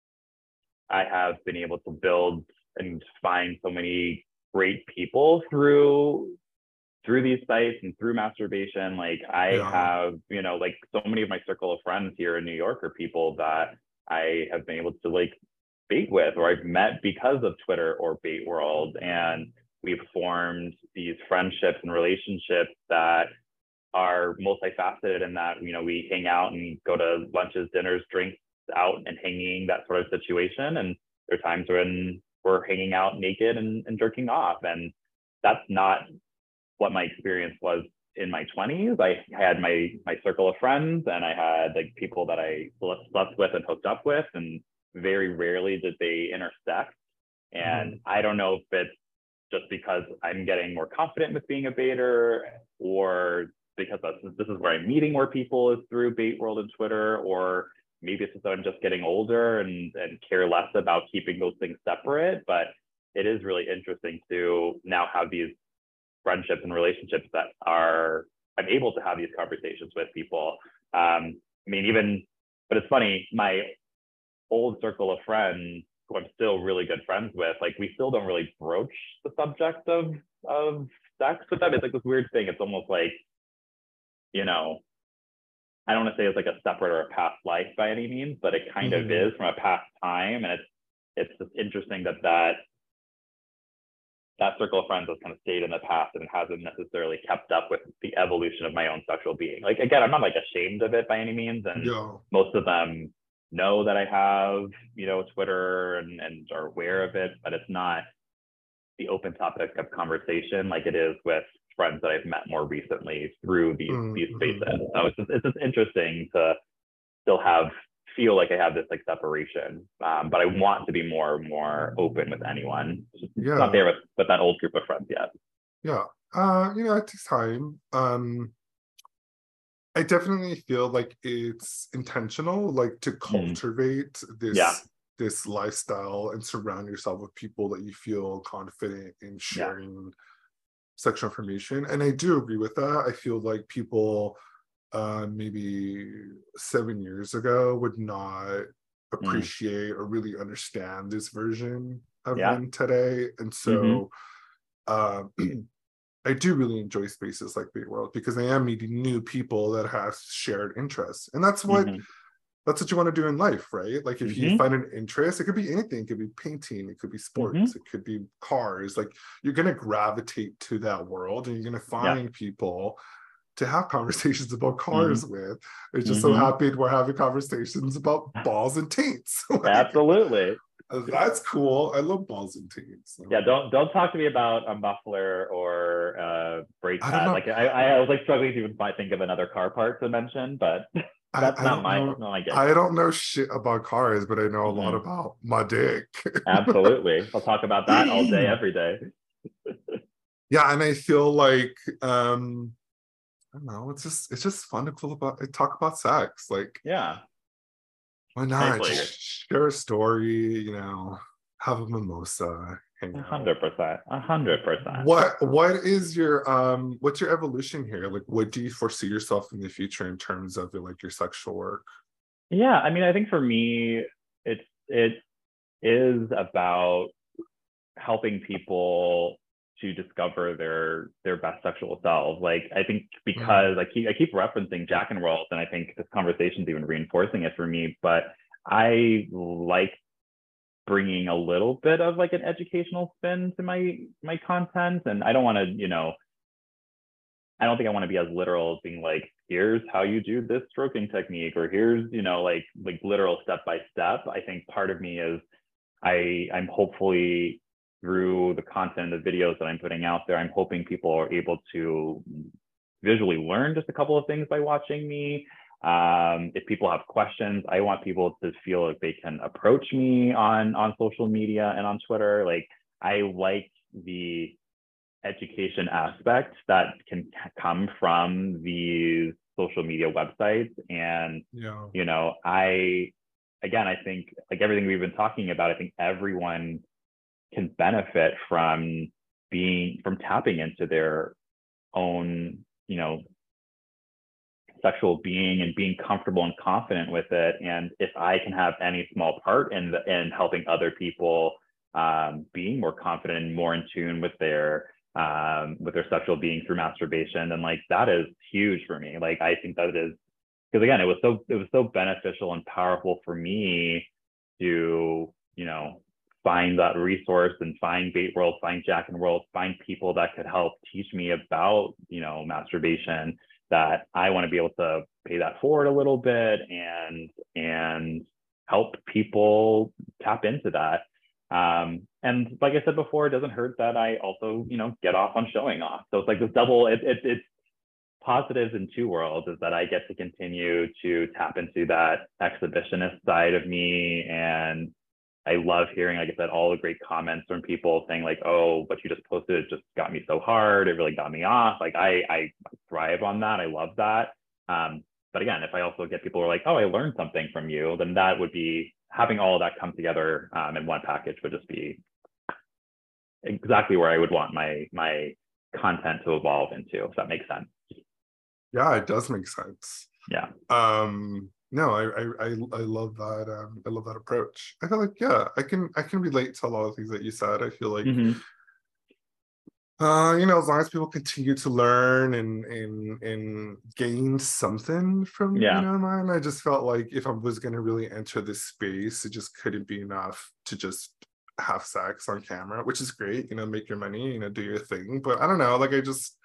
I have been able to build and find so many great people through these sites and through masturbation. Like I have, you know, like so many of my circle of friends here in New York are people that I have been able to like bait with, or I've met because of Twitter or Bait World. And we've formed these friendships and relationships that are multifaceted in that, you know, we hang out and go to lunches, dinners, drinks out and hanging, that sort of situation. And there are times when we're hanging out naked and jerking off. And that's not what my experience was in my 20s. I had my circle of friends, and I had like people that I slept with and hooked up with, and very rarely did they intersect. And I don't know if it's just because I'm getting more confident with being a baiter, or because this is where I'm meeting more people is through Bait World and Twitter, or maybe it's just that I'm just getting older and care less about keeping those things separate. But it is really interesting to now have these friendships and relationships that are, I'm able to have these conversations with people. I mean, even, but it's funny, my old circle of friends who I'm still really good friends with, like we still don't really broach the subject of sex with them. It's like this weird thing. It's almost like, you know, I don't want to say it's like a separate or a past life by any means, but it kind of is from a past time. And it's just interesting that circle of friends has kind of stayed in the past and hasn't necessarily kept up with the evolution of my own sexual being. Like, again, I'm not like ashamed of it by any means. And most of them know that I have, you know, Twitter and are aware of it, but it's not the open topic of conversation like it is with friends that I've met more recently through these spaces. So it's just interesting to still feel like I have this like separation, but I want to be more open with anyone. It's not there with that old group of friends yet. Yeah, you know, it takes time. I definitely feel like it's intentional, like to cultivate this lifestyle and surround yourself with people that you feel confident in sharing sexual information. And I do agree with that. I feel like people maybe 7 years ago would not appreciate or really understand this version of men today. And so I do really enjoy spaces like Bait World because I am meeting new people that have shared interests. And that's what you want to do in life, right? Like if you find an interest, it could be anything. It could be painting, it could be sports, it could be cars. Like you're going to gravitate to that world and you're going to find people to have conversations about cars with. It's just so happy we're having conversations about balls and taints. Like, absolutely. That's cool. I love balls and taints. Yeah, don't talk to me about a muffler or brake pad. Like I was like struggling to even think of another car part to mention, but that's not my game. I don't know shit about cars, but I know a lot about my dick. Absolutely. I'll talk about that all day, every day. Yeah, and I feel like I don't know, it's just fun to talk about sex. Like, why not share a story, you know, have a mimosa, hang out. 100%. What is your what's your evolution here? Like, what do you foresee yourself in the future in terms of like your sexual work? Yeah, I mean, I think for me, it is about helping people to discover their best sexual selves. Like, I think because I keep referencing Jack and World, and I think this conversation is even reinforcing it for me, but I like bringing a little bit of like an educational spin to my content. And I don't want to, you know, I don't think I want to be as literal as being like, here's how you do this stroking technique, or here's, you know, like literal step by step. I think part of me is I'm hopefully, through the content, the videos that I'm putting out there, I'm hoping people are able to visually learn just a couple of things by watching me. If people have questions, I want people to feel like they can approach me on social media and on Twitter. Like, I like the education aspect that can come from these social media websites. And, you know, I think like everything we've been talking about, I think everyone can benefit from tapping into their own, you know, sexual being and being comfortable and confident with it. And if I can have any small part in helping other people being more confident and more in tune with their sexual being through masturbation, then like that is huge for me. Like, I think that it is, because again, it was so beneficial and powerful for me to, you know, find that resource and find Bait World, find Jack and World, find people that could help teach me about, you know, masturbation, that I want to be able to pay that forward a little bit and help people tap into that. And like I said before, it doesn't hurt that I also, you know, get off on showing off. So it's like this double, it's positives in two worlds, is that I get to continue to tap into that exhibitionist side of me. And I love hearing, like I said, all the great comments from people saying like, oh, what you just posted just got me so hard. It really got me off. Like I thrive on that. I love that. But again, if I also get people who are like, oh, I learned something from you, then that would be, having all of that come together in one package would just be exactly where I would want my content to evolve into, if that makes sense. Yeah, it does make sense. Yeah. No, I love that. I love that approach. I feel like, yeah, I can relate to a lot of things that you said. I feel like you know, as long as people continue to learn and gain something from, you know, mine, I just felt like if I was gonna really enter this space, it just couldn't be enough to just have sex on camera, which is great, you know, make your money, you know, do your thing. But I don't know, like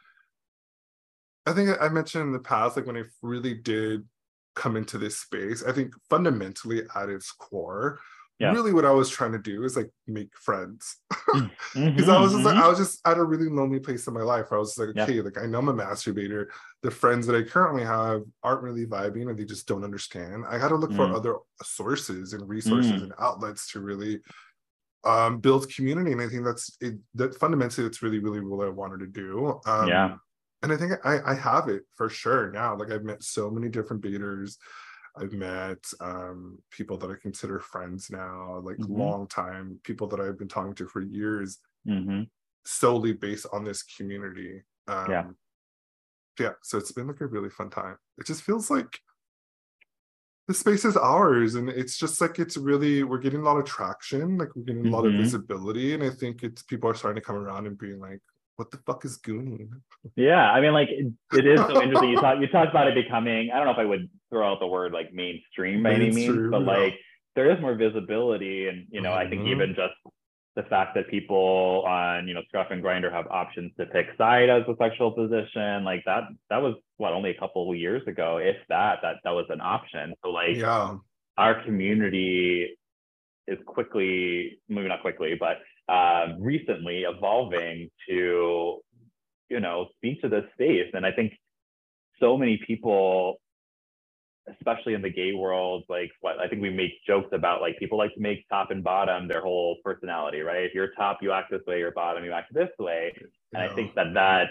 I think I mentioned in the past, like when I really did come into this space, I think fundamentally at its core, really what I was trying to do is like make friends. Because I was just like, I was just at a really lonely place in my life where I was like, okay, like I know I'm a masturbator. The friends that I currently have aren't really vibing and they just don't understand. I got to look for other sources and resources and outlets to really build community. And I think that fundamentally that's really, really what I wanted to do. And I think I have it for sure now. Like I've met so many different baiters. I've met people that I consider friends now, like long time, people that I've been talking to for years, solely based on this community. Yeah, so it's been like a really fun time. It just feels like the space is ours, and it's just like it's really, we're getting a lot of traction, like we're getting a lot of visibility, and I think it's people are starting to come around and being like, what the fuck is gooning? Yeah, I mean, like it is so interesting. You talked about it becoming, I don't know if I would throw out the word like mainstream by any means, but like there is more visibility, and you know, I think even just the fact that people on, you know, Scruff and Grindr have options to pick side as a sexual position, like that was what, only a couple of years ago, if that was an option. So like our community is quickly, maybe not quickly, but recently evolving to, you know, speak to this space. And I think so many people, especially in the gay world, like what I think we make jokes about, like people like to make top and bottom their whole personality, right? If you're top, you act this way, you're bottom, you act this way. And I think that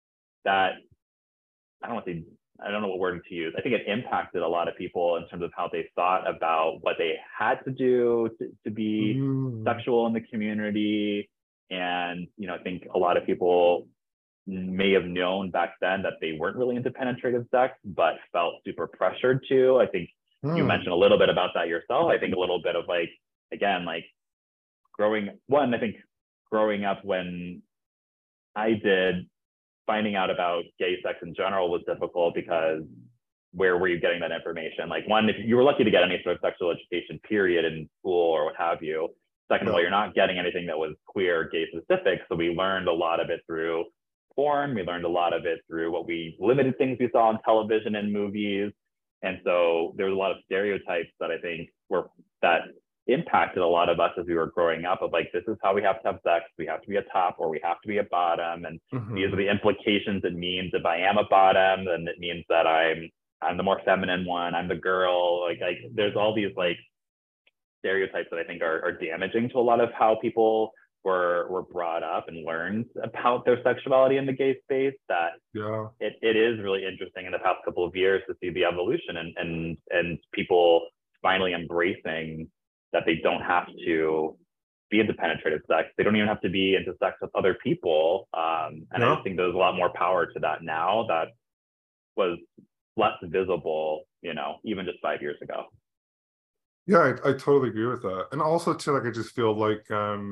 I don't know what word to use. I think it impacted a lot of people in terms of how they thought about what they had to do to be sexual in the community. And, you know, I think a lot of people may have known back then that they weren't really into penetrative sex, but felt super pressured to. I think you mentioned a little bit about that yourself. I think a little bit of like, again, like growing up when I did, finding out about gay sex in general was difficult because where were you getting that information? Like one, if you were lucky to get any sort of sexual education period in school or what have you. Second of all, you're not getting anything that was queer, gay specific. So we learned a lot of it through porn. We learned a lot of it through limited things we saw on television and movies. And so there was a lot of stereotypes that I think that impacted a lot of us as we were growing up, of like, this is how we have to have sex. We have to be a top or we have to be a bottom. And these are the implications it means. If I am a bottom, then it means that I'm the more feminine one. I'm the girl. Like there's all these like stereotypes that I think are damaging to a lot of how people were brought up and learned about their sexuality in the gay space. That it is really interesting in the past couple of years to see the evolution and people finally embracing that they don't have to be into penetrative sex. They don't even have to be into sex with other people. And I just think there's a lot more power to that now that was less visible, you know, even just 5 years ago. Yeah, I totally agree with that. And also too, like, I just feel like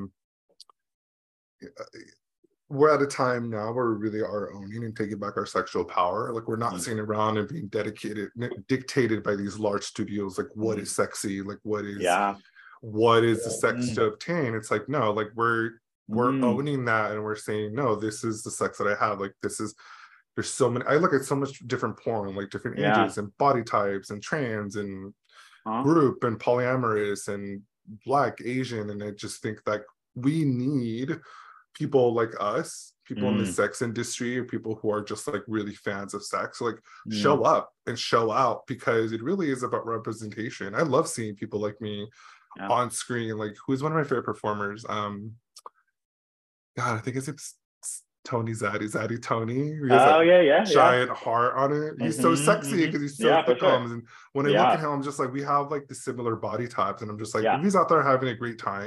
we're at a time now where we really are owning and taking back our sexual power. Like we're not sitting around and being dictated by these large studios, like what is sexy, like what is the sex to obtain. It's like, no, like we're owning that, and we're saying, no, this is the sex that I have. Like there's so many, I look at so much different porn, like different ages and body types and trans and group and polyamorous and Black, Asian, and I just think that we need people like us, people in the sex industry, or people who are just like really fans of sex, like show up and show out, because it really is about representation. I love seeing people like me on screen. Like, who's one of my favorite performers? God, I think it's Tony Zaddy Tony. He has giant heart on it. He's so sexy because he's so thickums. And when I look at him, I'm just like, we have like the similar body types, and I'm just like, if he's out there having a great time,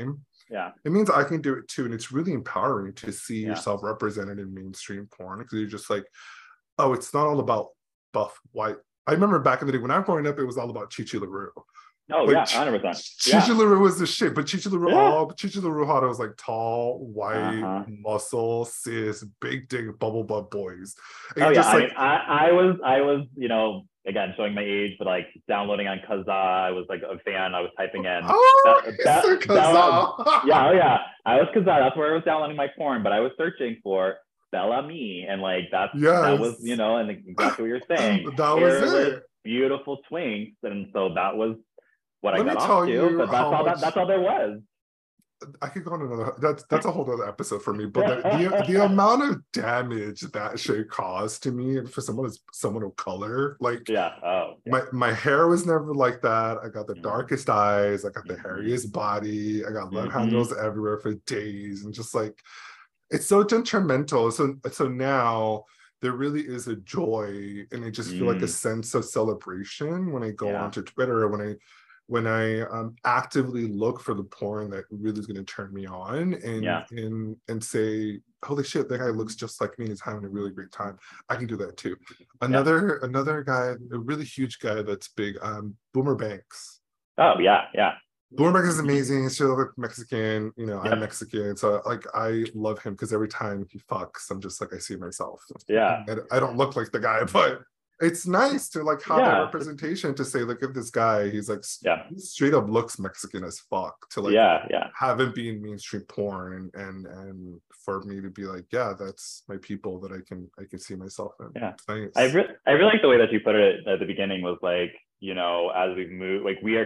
Yeah. It means I can do it too. And it's really empowering to see Yeah. yourself represented in mainstream porn, because you're just like, oh, it's not all about buff white. I remember back in the day when I'm growing up, it was all about Chi Chi LaRue. Oh, Like, yeah, 100%. Chi Chi LaRue was the shit, but Chi Chi LaRue, Yeah. Chi Chi LaRue Hada was like tall, white, Uh-huh. muscle, cis, big dick, bubble butt boys. And Oh you're yeah, just I like, mean, I was, you know, again showing my age, but like downloading on Kazaa, I was like a fan. I was typing in oh, that Mr. Bella. Kazaa. Yeah, oh yeah, I was Kazaa. That's where I was downloading my porn, but I was searching for Bella Me, and like that was, you Yes. know, and exactly what you're saying, That was hairless, it. beautiful twinks, and so that was what I Let me got off tell to. you But how much that's all there was. I could go on another. That's a whole other episode for me. But the amount of damage that shit caused to me, and for someone of color, like Yeah. Oh. Yeah. my hair was never like that. I got the Mm-hmm. darkest eyes. I got the Mm-hmm. hairiest body. I got love Mm-hmm. handles everywhere for days, and just like it's so detrimental. So now there really is a joy, and I just feel like a sense of celebration when I go onto Twitter, or when I actively look for the porn that really is going to turn me on, and say, holy shit, that guy looks just like me and is having a really great time. I can do that too. Another guy, a really huge guy that's big, Boomer Banks. Oh yeah, yeah. Boomer Banks is amazing. He's still Mexican, you know, I'm Mexican. So like I love him because every time he fucks, I'm just like I see myself. Yeah. I don't look like the guy, but it's nice to like have that representation to say, look at this guy, he's like he straight up looks Mexican as fuck, to like have him be in mainstream porn, and for me to be like, yeah, that's my people that I can see myself in. Yeah. Nice. I really like the way that you put it at the beginning, was like, you know, as we've moved, like we are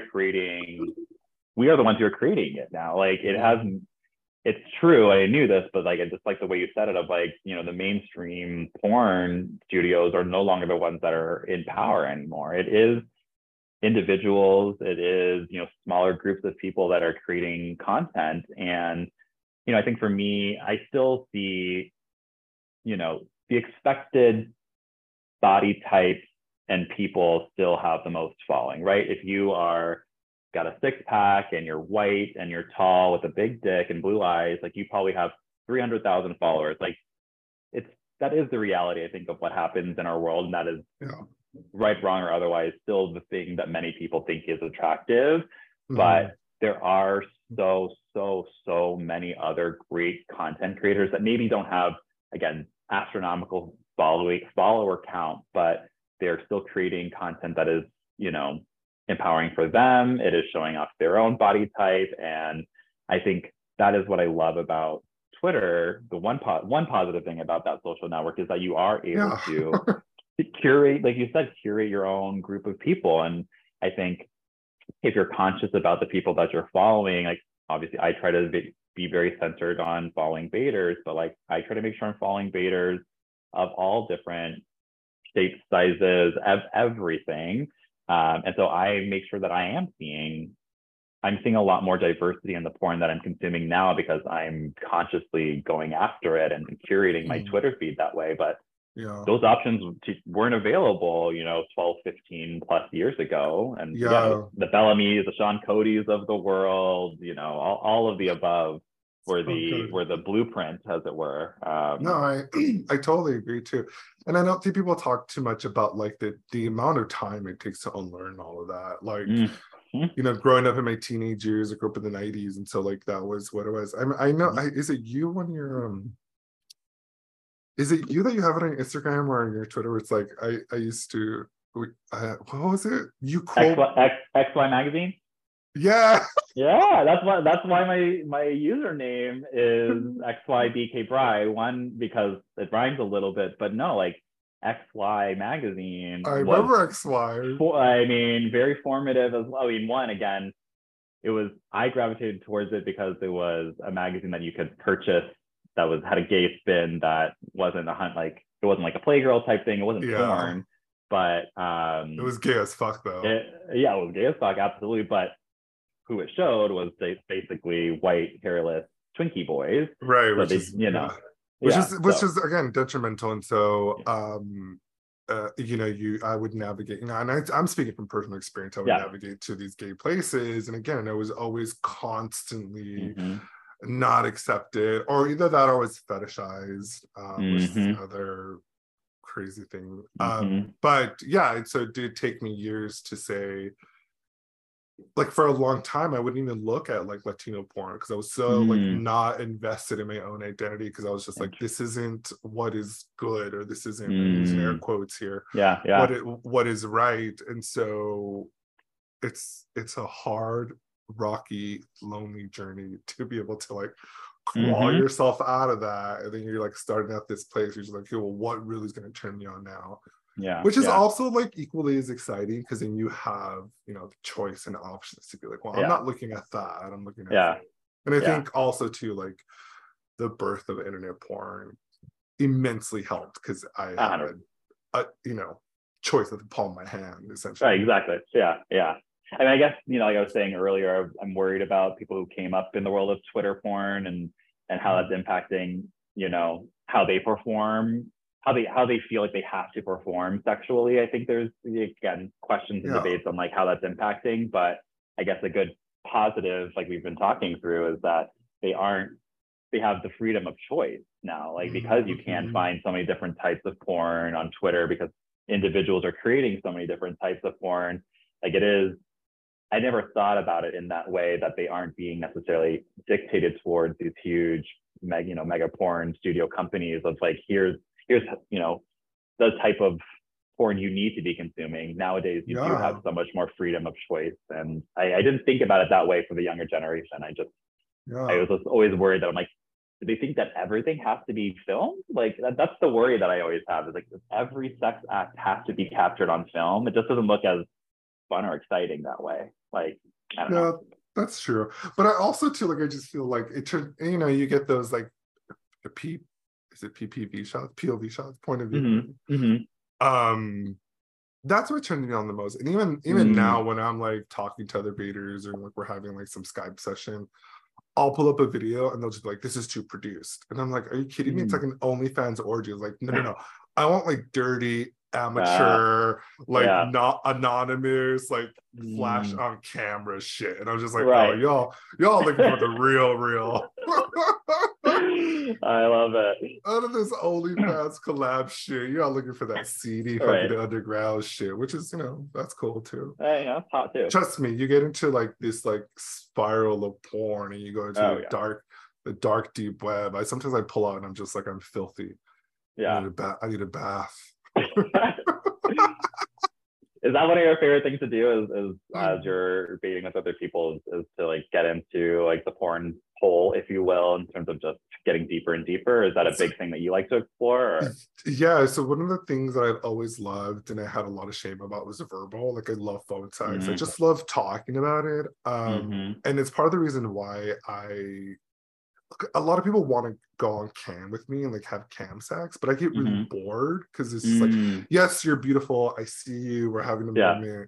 the ones who are creating it now. Like it's true, I knew this, but like, it's just like the way you said it, of like, you know, the mainstream porn studios are no longer the ones that are in power anymore. It is individuals, it is, you know, smaller groups of people that are creating content. And, you know, I think for me, I still see, you know, the expected body types and people still have the most following, right? If you are got a six-pack and you're white and you're tall with a big dick and blue eyes, like you probably have 300,000 followers. Like that is the reality, I think, of what happens in our world, and that is right, wrong, or otherwise still the thing that many people think is attractive. But there are so many other great content creators that maybe don't have, again, astronomical follower count, but they're still creating content that is, you know, empowering for them. It is showing off their own body type. And I think that is what I love about Twitter. The one positive thing about that social network is that you are able to curate, like you said, curate your own group of people. And I think if you're conscious about the people that you're following, like obviously I try to be very centered on following baiters, but like I try to make sure I'm following baiters of all different shapes, sizes, everything. And so I make sure that I'm seeing a lot more diversity in the porn that I'm consuming now, because I'm consciously going after it and curating my Twitter feed that way. But those options weren't available, you know, 12, 15 plus years ago. And the Bellamy's, the Sean Cody's of the world, you know, all of the above were the blueprint, as it were. No, I totally agree too. And I don't think people talk too much about like the amount of time it takes to unlearn all of that. Like, you know, growing up in my teenage years, I grew up in the 90s. And so like, that was what it was. I know, is it you when you're, is it you that you have it on Instagram or on your Twitter where it's like, I used to, what was it? You quote XY Magazine? Yeah. Yeah, that's why my username is XYBKBry. One, because it rhymes a little bit, but no, like XY Magazine. I remember XY. I mean, very formative as well. I mean, one, again, I gravitated towards it because it was a magazine that you could purchase that had a gay spin, that wasn't it wasn't like a Playgirl type thing. It wasn't porn, but it was gay as fuck though. It was gay as fuck, absolutely. But who it showed was basically white, hairless Twinkie boys, right? So which is again detrimental. And so I would navigate, and I'm speaking from personal experience. I would navigate to these gay places, and again, I was always constantly not accepted, or either that or was fetishized, which is another crazy thing. But yeah, so it did take me years to say, like, for a long time I wouldn't even look at like Latino porn because I was so like not invested in my own identity, because I was just like, this isn't what is good, or this isn't, I'm using air quotes here, what is right. And so it's a hard, rocky, lonely journey to be able to like claw yourself out of that, and then you're like starting at this place, you're just like, okay, well, what really is going to turn me on now? Which is also like equally as exciting, because then you have, the choice and options to be like, well, I'm not looking at that, I'm looking at that. And I think also too, like, the birth of internet porn immensely helped, because I had a choice at the palm of my hand, essentially. Right, exactly. Yeah. I mean, I guess, like I was saying earlier, I'm worried about people who came up in the world of Twitter porn and how that's impacting, how they perform, how they feel like they have to perform sexually. I think there's, again, questions and debates on like how that's impacting, but I guess a good positive, like we've been talking through, is that they have the freedom of choice now, like, because you can find so many different types of porn on Twitter, because individuals are creating so many different types of porn. Like, I never thought about it in that way, that they aren't being necessarily dictated towards these huge mega porn studio companies of like, here's the type of porn you need to be consuming. Nowadays, you do have so much more freedom of choice. And I didn't think about it that way for the younger generation. I was just always worried that I'm like, do they think that everything has to be filmed? Like, that's the worry that I always have, is like, does every sex act have to be captured on film? It just doesn't look as fun or exciting that way. Like, I don't know. That's true. But I also too, like, I just feel like it turned, you get those like PPV shots, POV shots, point of view. That's what turned me on the most. And even now, when I'm like talking to other baiters, or like we're having like some Skype session, I'll pull up a video and they'll just be like, this is too produced. And I'm like, are you kidding me? It's like an OnlyFans orgy. It's like, no. I want like dirty, amateur, like not anonymous, like flash on camera shit. And I was just like, oh, y'all looking for the real. I love it. Out of this OnlyFans collab shit, y'all looking for that seedy fucking underground shit, which is, that's cool too. Yeah, it's hot too. Trust me, you get into like this like spiral of porn, and you go into the dark deep web. Sometimes I pull out and I'm just like, I'm filthy. I need a bath. Is that one of your favorite things to do, is as you're dating with other people, is to like get into like the porn hole, if you will, in terms of just getting deeper and deeper? Is that a big thing that you like to explore? Or? Yeah, so one of the things that I've always loved, and I had a lot of shame about, was verbal. Like, I love phone sex. I just love talking about it. And it's part of the reason why a lot of people want to go on cam with me and like have cam sex, but I get really bored, because it's just like, yes, you're beautiful, I see you, we're having a moment,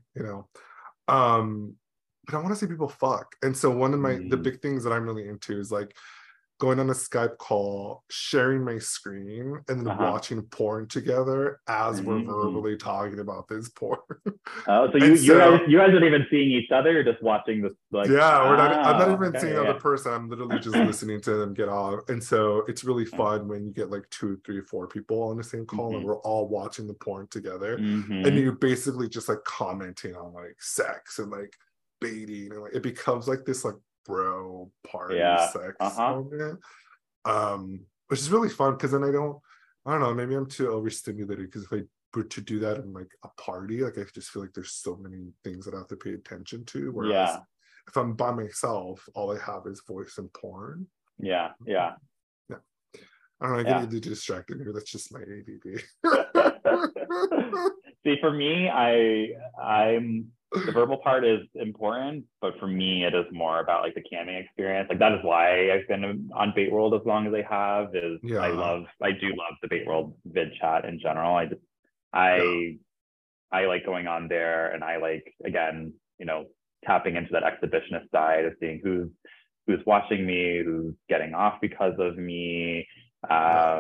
but I want to see people fuck. And so one of the big things that I'm really into is like going on a Skype call, sharing my screen, and then watching porn together as we're verbally talking about this porn. Oh, so you guys aren't even seeing each other, you're just watching this, like, I'm not even seeing the other person, I'm literally just listening to them get off. And so it's really fun when you get like 2, 3, 4 people on the same call, and we're all watching the porn together, and you're basically just like commenting on like sex and like baiting, and like it becomes like this like bro party sex moment, which is really fun, because then I don't know, maybe I'm too overstimulated, because if I were to do that in like a party, like I just feel like there's so many things that I have to pay attention to, whereas if I'm by myself, all I have is voice and porn. I don't know, I get really distracted here. That's just my ADD. See, for me, I'm the verbal part is important, but for me, it is more about like the camming experience. Like, that is why I've been on Bait World as long as I have. I do love the Bait World vid chat in general. I like going on there, and I like, again, tapping into that exhibitionist side of seeing who's watching me, who's getting off because of me.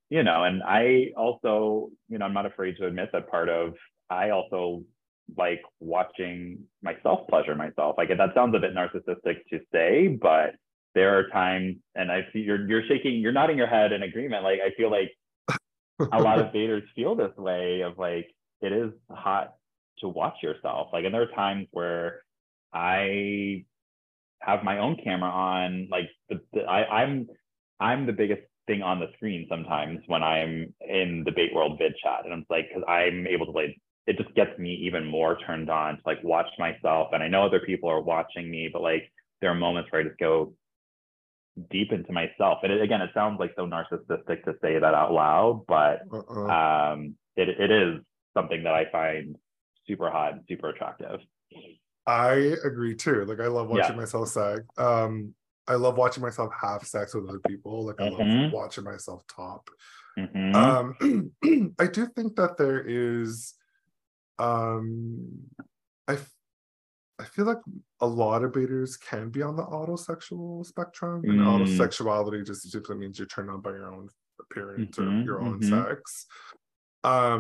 you know, and I also, you know, I'm not afraid to admit that I also like watching myself pleasure myself. Like that sounds a bit narcissistic to say, but there are times, and I see you're shaking, you're nodding your head in agreement. Like I feel like a lot of daters feel this way of like, it is hot to watch yourself. Like, and there are times where I have my own camera on, like I'm the biggest thing on the screen sometimes when I'm in the Bait World vid chat. And it's like, because I'm able to like, it just gets me even more turned on to like watch myself. And I know other people are watching me, but like there are moments where I just go deep into myself. And again, it sounds like so narcissistic to say that out loud, but it is something that I find super hot and super attractive. I agree too. Like I love watching myself sag. I love watching myself have sex with other people. Like I love watching myself top. I do think that there is I feel like a lot of baiters can be on the autosexual spectrum, and autosexuality just simply means you're turned on by your own appearance or your own sex. I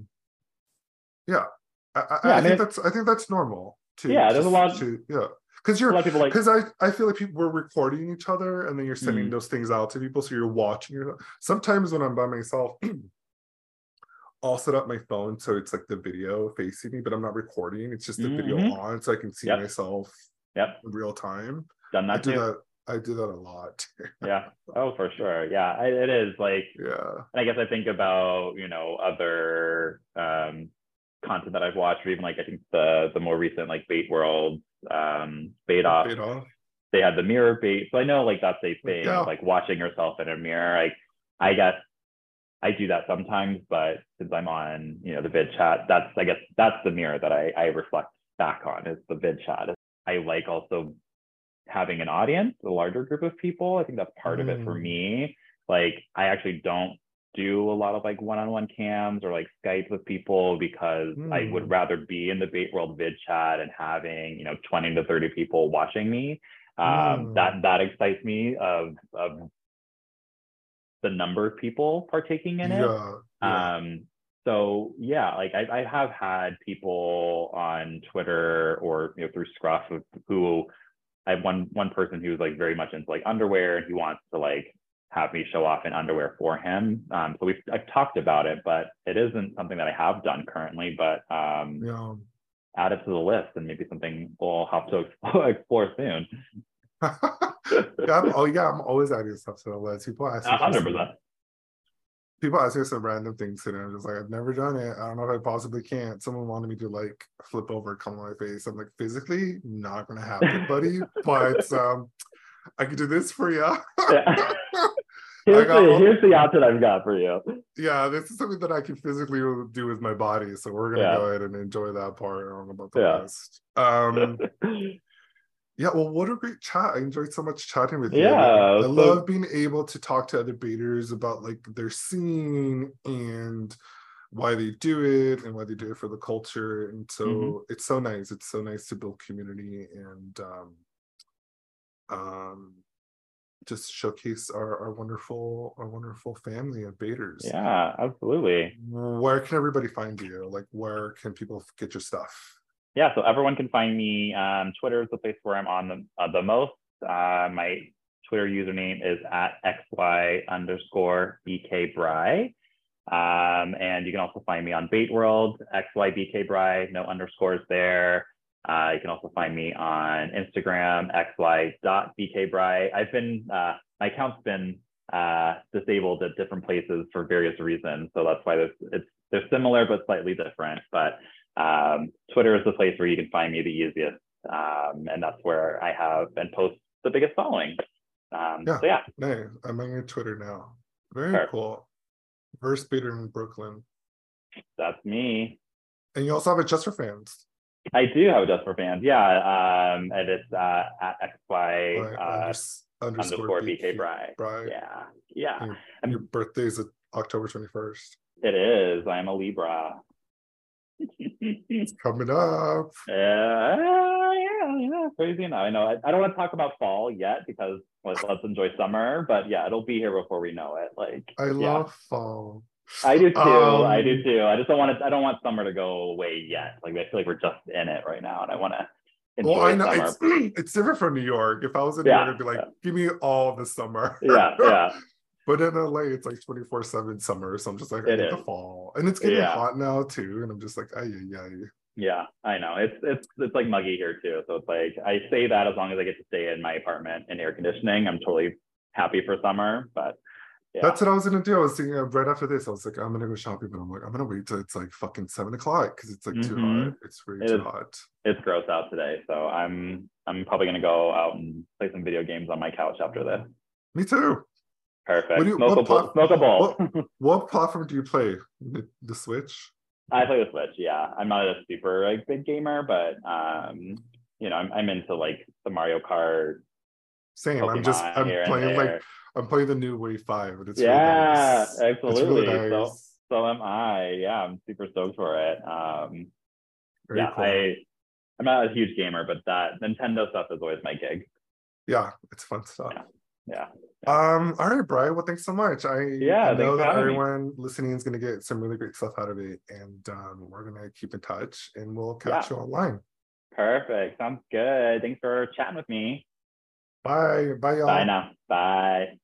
think that's normal too. There's a lot. Because I feel like people were recording each other and then you're sending those things out to people, so you're watching. Sometimes when I'm by myself, I'll set up my phone so it's like the video facing me, but I'm not recording. It's just the video on, so I can see myself in real time. Done that too. I do that a lot. Yeah. Oh, for sure. Yeah, it is like. Yeah. And I guess I think about, you know, other content that I've watched, or even like I think the more recent like Bait World, Bait Off. They had the mirror bait, so I know like that's a thing, like watching yourself in a mirror. Like I guess I do that sometimes, but since I'm on, you know, the vid chat, I guess that's the mirror that I reflect back on, is the vid chat. I like also having an audience, a larger group of people. I think that's part of it for me. Like I actually don't do a lot of like one-on-one cams or like Skype with people, because I would rather be in the Bait World vid chat and having, you know, 20 to 30 people watching me. That excites me of the number of people partaking in it. So yeah, like I have had people on Twitter or, you know, through Scruff who I have one person who's like very much into like underwear, and he wants to like have me show off in underwear for him. So I've talked about it, but it isn't something that I have done currently, but add it to the list, and maybe something we'll have to explore soon. I'm always adding stuff to the list. People ask me 100%. People ask me some random things, and I'm just like, I've never done it. I don't know if I possibly can't. Someone wanted me to like flip over and come on my face. I'm like, physically not gonna happen, buddy. But I can do this for you. Here's the outfit I've got for you. Yeah, this is something that I can physically do with my body. So we're gonna go ahead and enjoy that part. I don't know about the rest. Yeah, well, what a great chat. I enjoyed so much chatting with you. I love being able to talk to other baiters about like their scene and why they do it and why they do it for the culture. And so it's so nice. It's so nice to build community and just showcase our wonderful family of baiters. Yeah, absolutely. Where can everybody find you? Like, where can people get your stuff? Yeah, so everyone can find me. Twitter is the place where I'm on the most. My Twitter username is at xy_bkbry. And you can also find me on Bait World, xybkbry, no underscores there. You can also find me on Instagram, xy.bkbry. I've been, my account's been disabled at different places for various reasons. So that's why they're similar, but slightly different. But Twitter is the place where you can find me the easiest. And that's where I have and post the biggest following. So yeah. Nice. I'm on your Twitter now. Very cool. First baiter in Brooklyn. That's me. And you also have it just for fans. I do have it just for fans. Yeah. And it's at xy underscore bkbry. Yeah. And your birthday is October 21st. It is. I am a Libra. It's coming up. Yeah. yeah, crazy enough. I know. I don't want to talk about fall yet because let's enjoy summer. But yeah, it'll be here before we know it. Like, I yeah, love fall. I do too. I do Um, too. I just don't want to. I don't want summer to go away yet. Like, I feel like we're just in it right now, and I want to well, I enjoy know summer. it's different from New York. If I was in New York, Yeah, I'd be like, yeah, give me all the summer. yeah, yeah. But in LA, it's like 24/7 summer. So I'm just like, I It need the is. fall. And it's getting Yeah, hot now too. And I'm just like, ay, ay, ay. yeah. I know. It's like muggy here too. So it's like I say that as long as I get to stay in my apartment in air conditioning, I'm totally happy for summer. But yeah, That's what I was gonna do. I was thinking right after this, I was like, I'm gonna go shopping, but I'm like, I'm gonna wait till it's like fucking 7 o'clock because it's like too mm-hmm. hot. It's way It too is. hot. It's gross out today, so I'm probably gonna go out and play some video games on my couch after this. Me too. What do Perfect. you what plat Smoke a bowl. what what platform do you play? The Switch? I play the Switch. Yeah, I'm not a super like big gamer, but you know, I'm into like the Mario Kart, Same. Pokemon I'm here and playing like there. I'm playing the new Wave 5 and it's really Yeah, nice. It's really absolutely. nice. So am I. Yeah, I'm super stoked for it. Very Yeah, cool. I'm not a huge gamer, but that Nintendo stuff is always my gig. Yeah, it's fun stuff. Yeah, yeah. Yeah. All right, Brian. Well, thanks so much. I Yeah, thanks know for that having me. everyone listening is gonna get some really great stuff out of it. And we're gonna keep in touch and we'll catch Yeah, you online. perfect. Sounds good. Thanks for chatting with me. Bye. Bye, Bye y'all. now. Bye.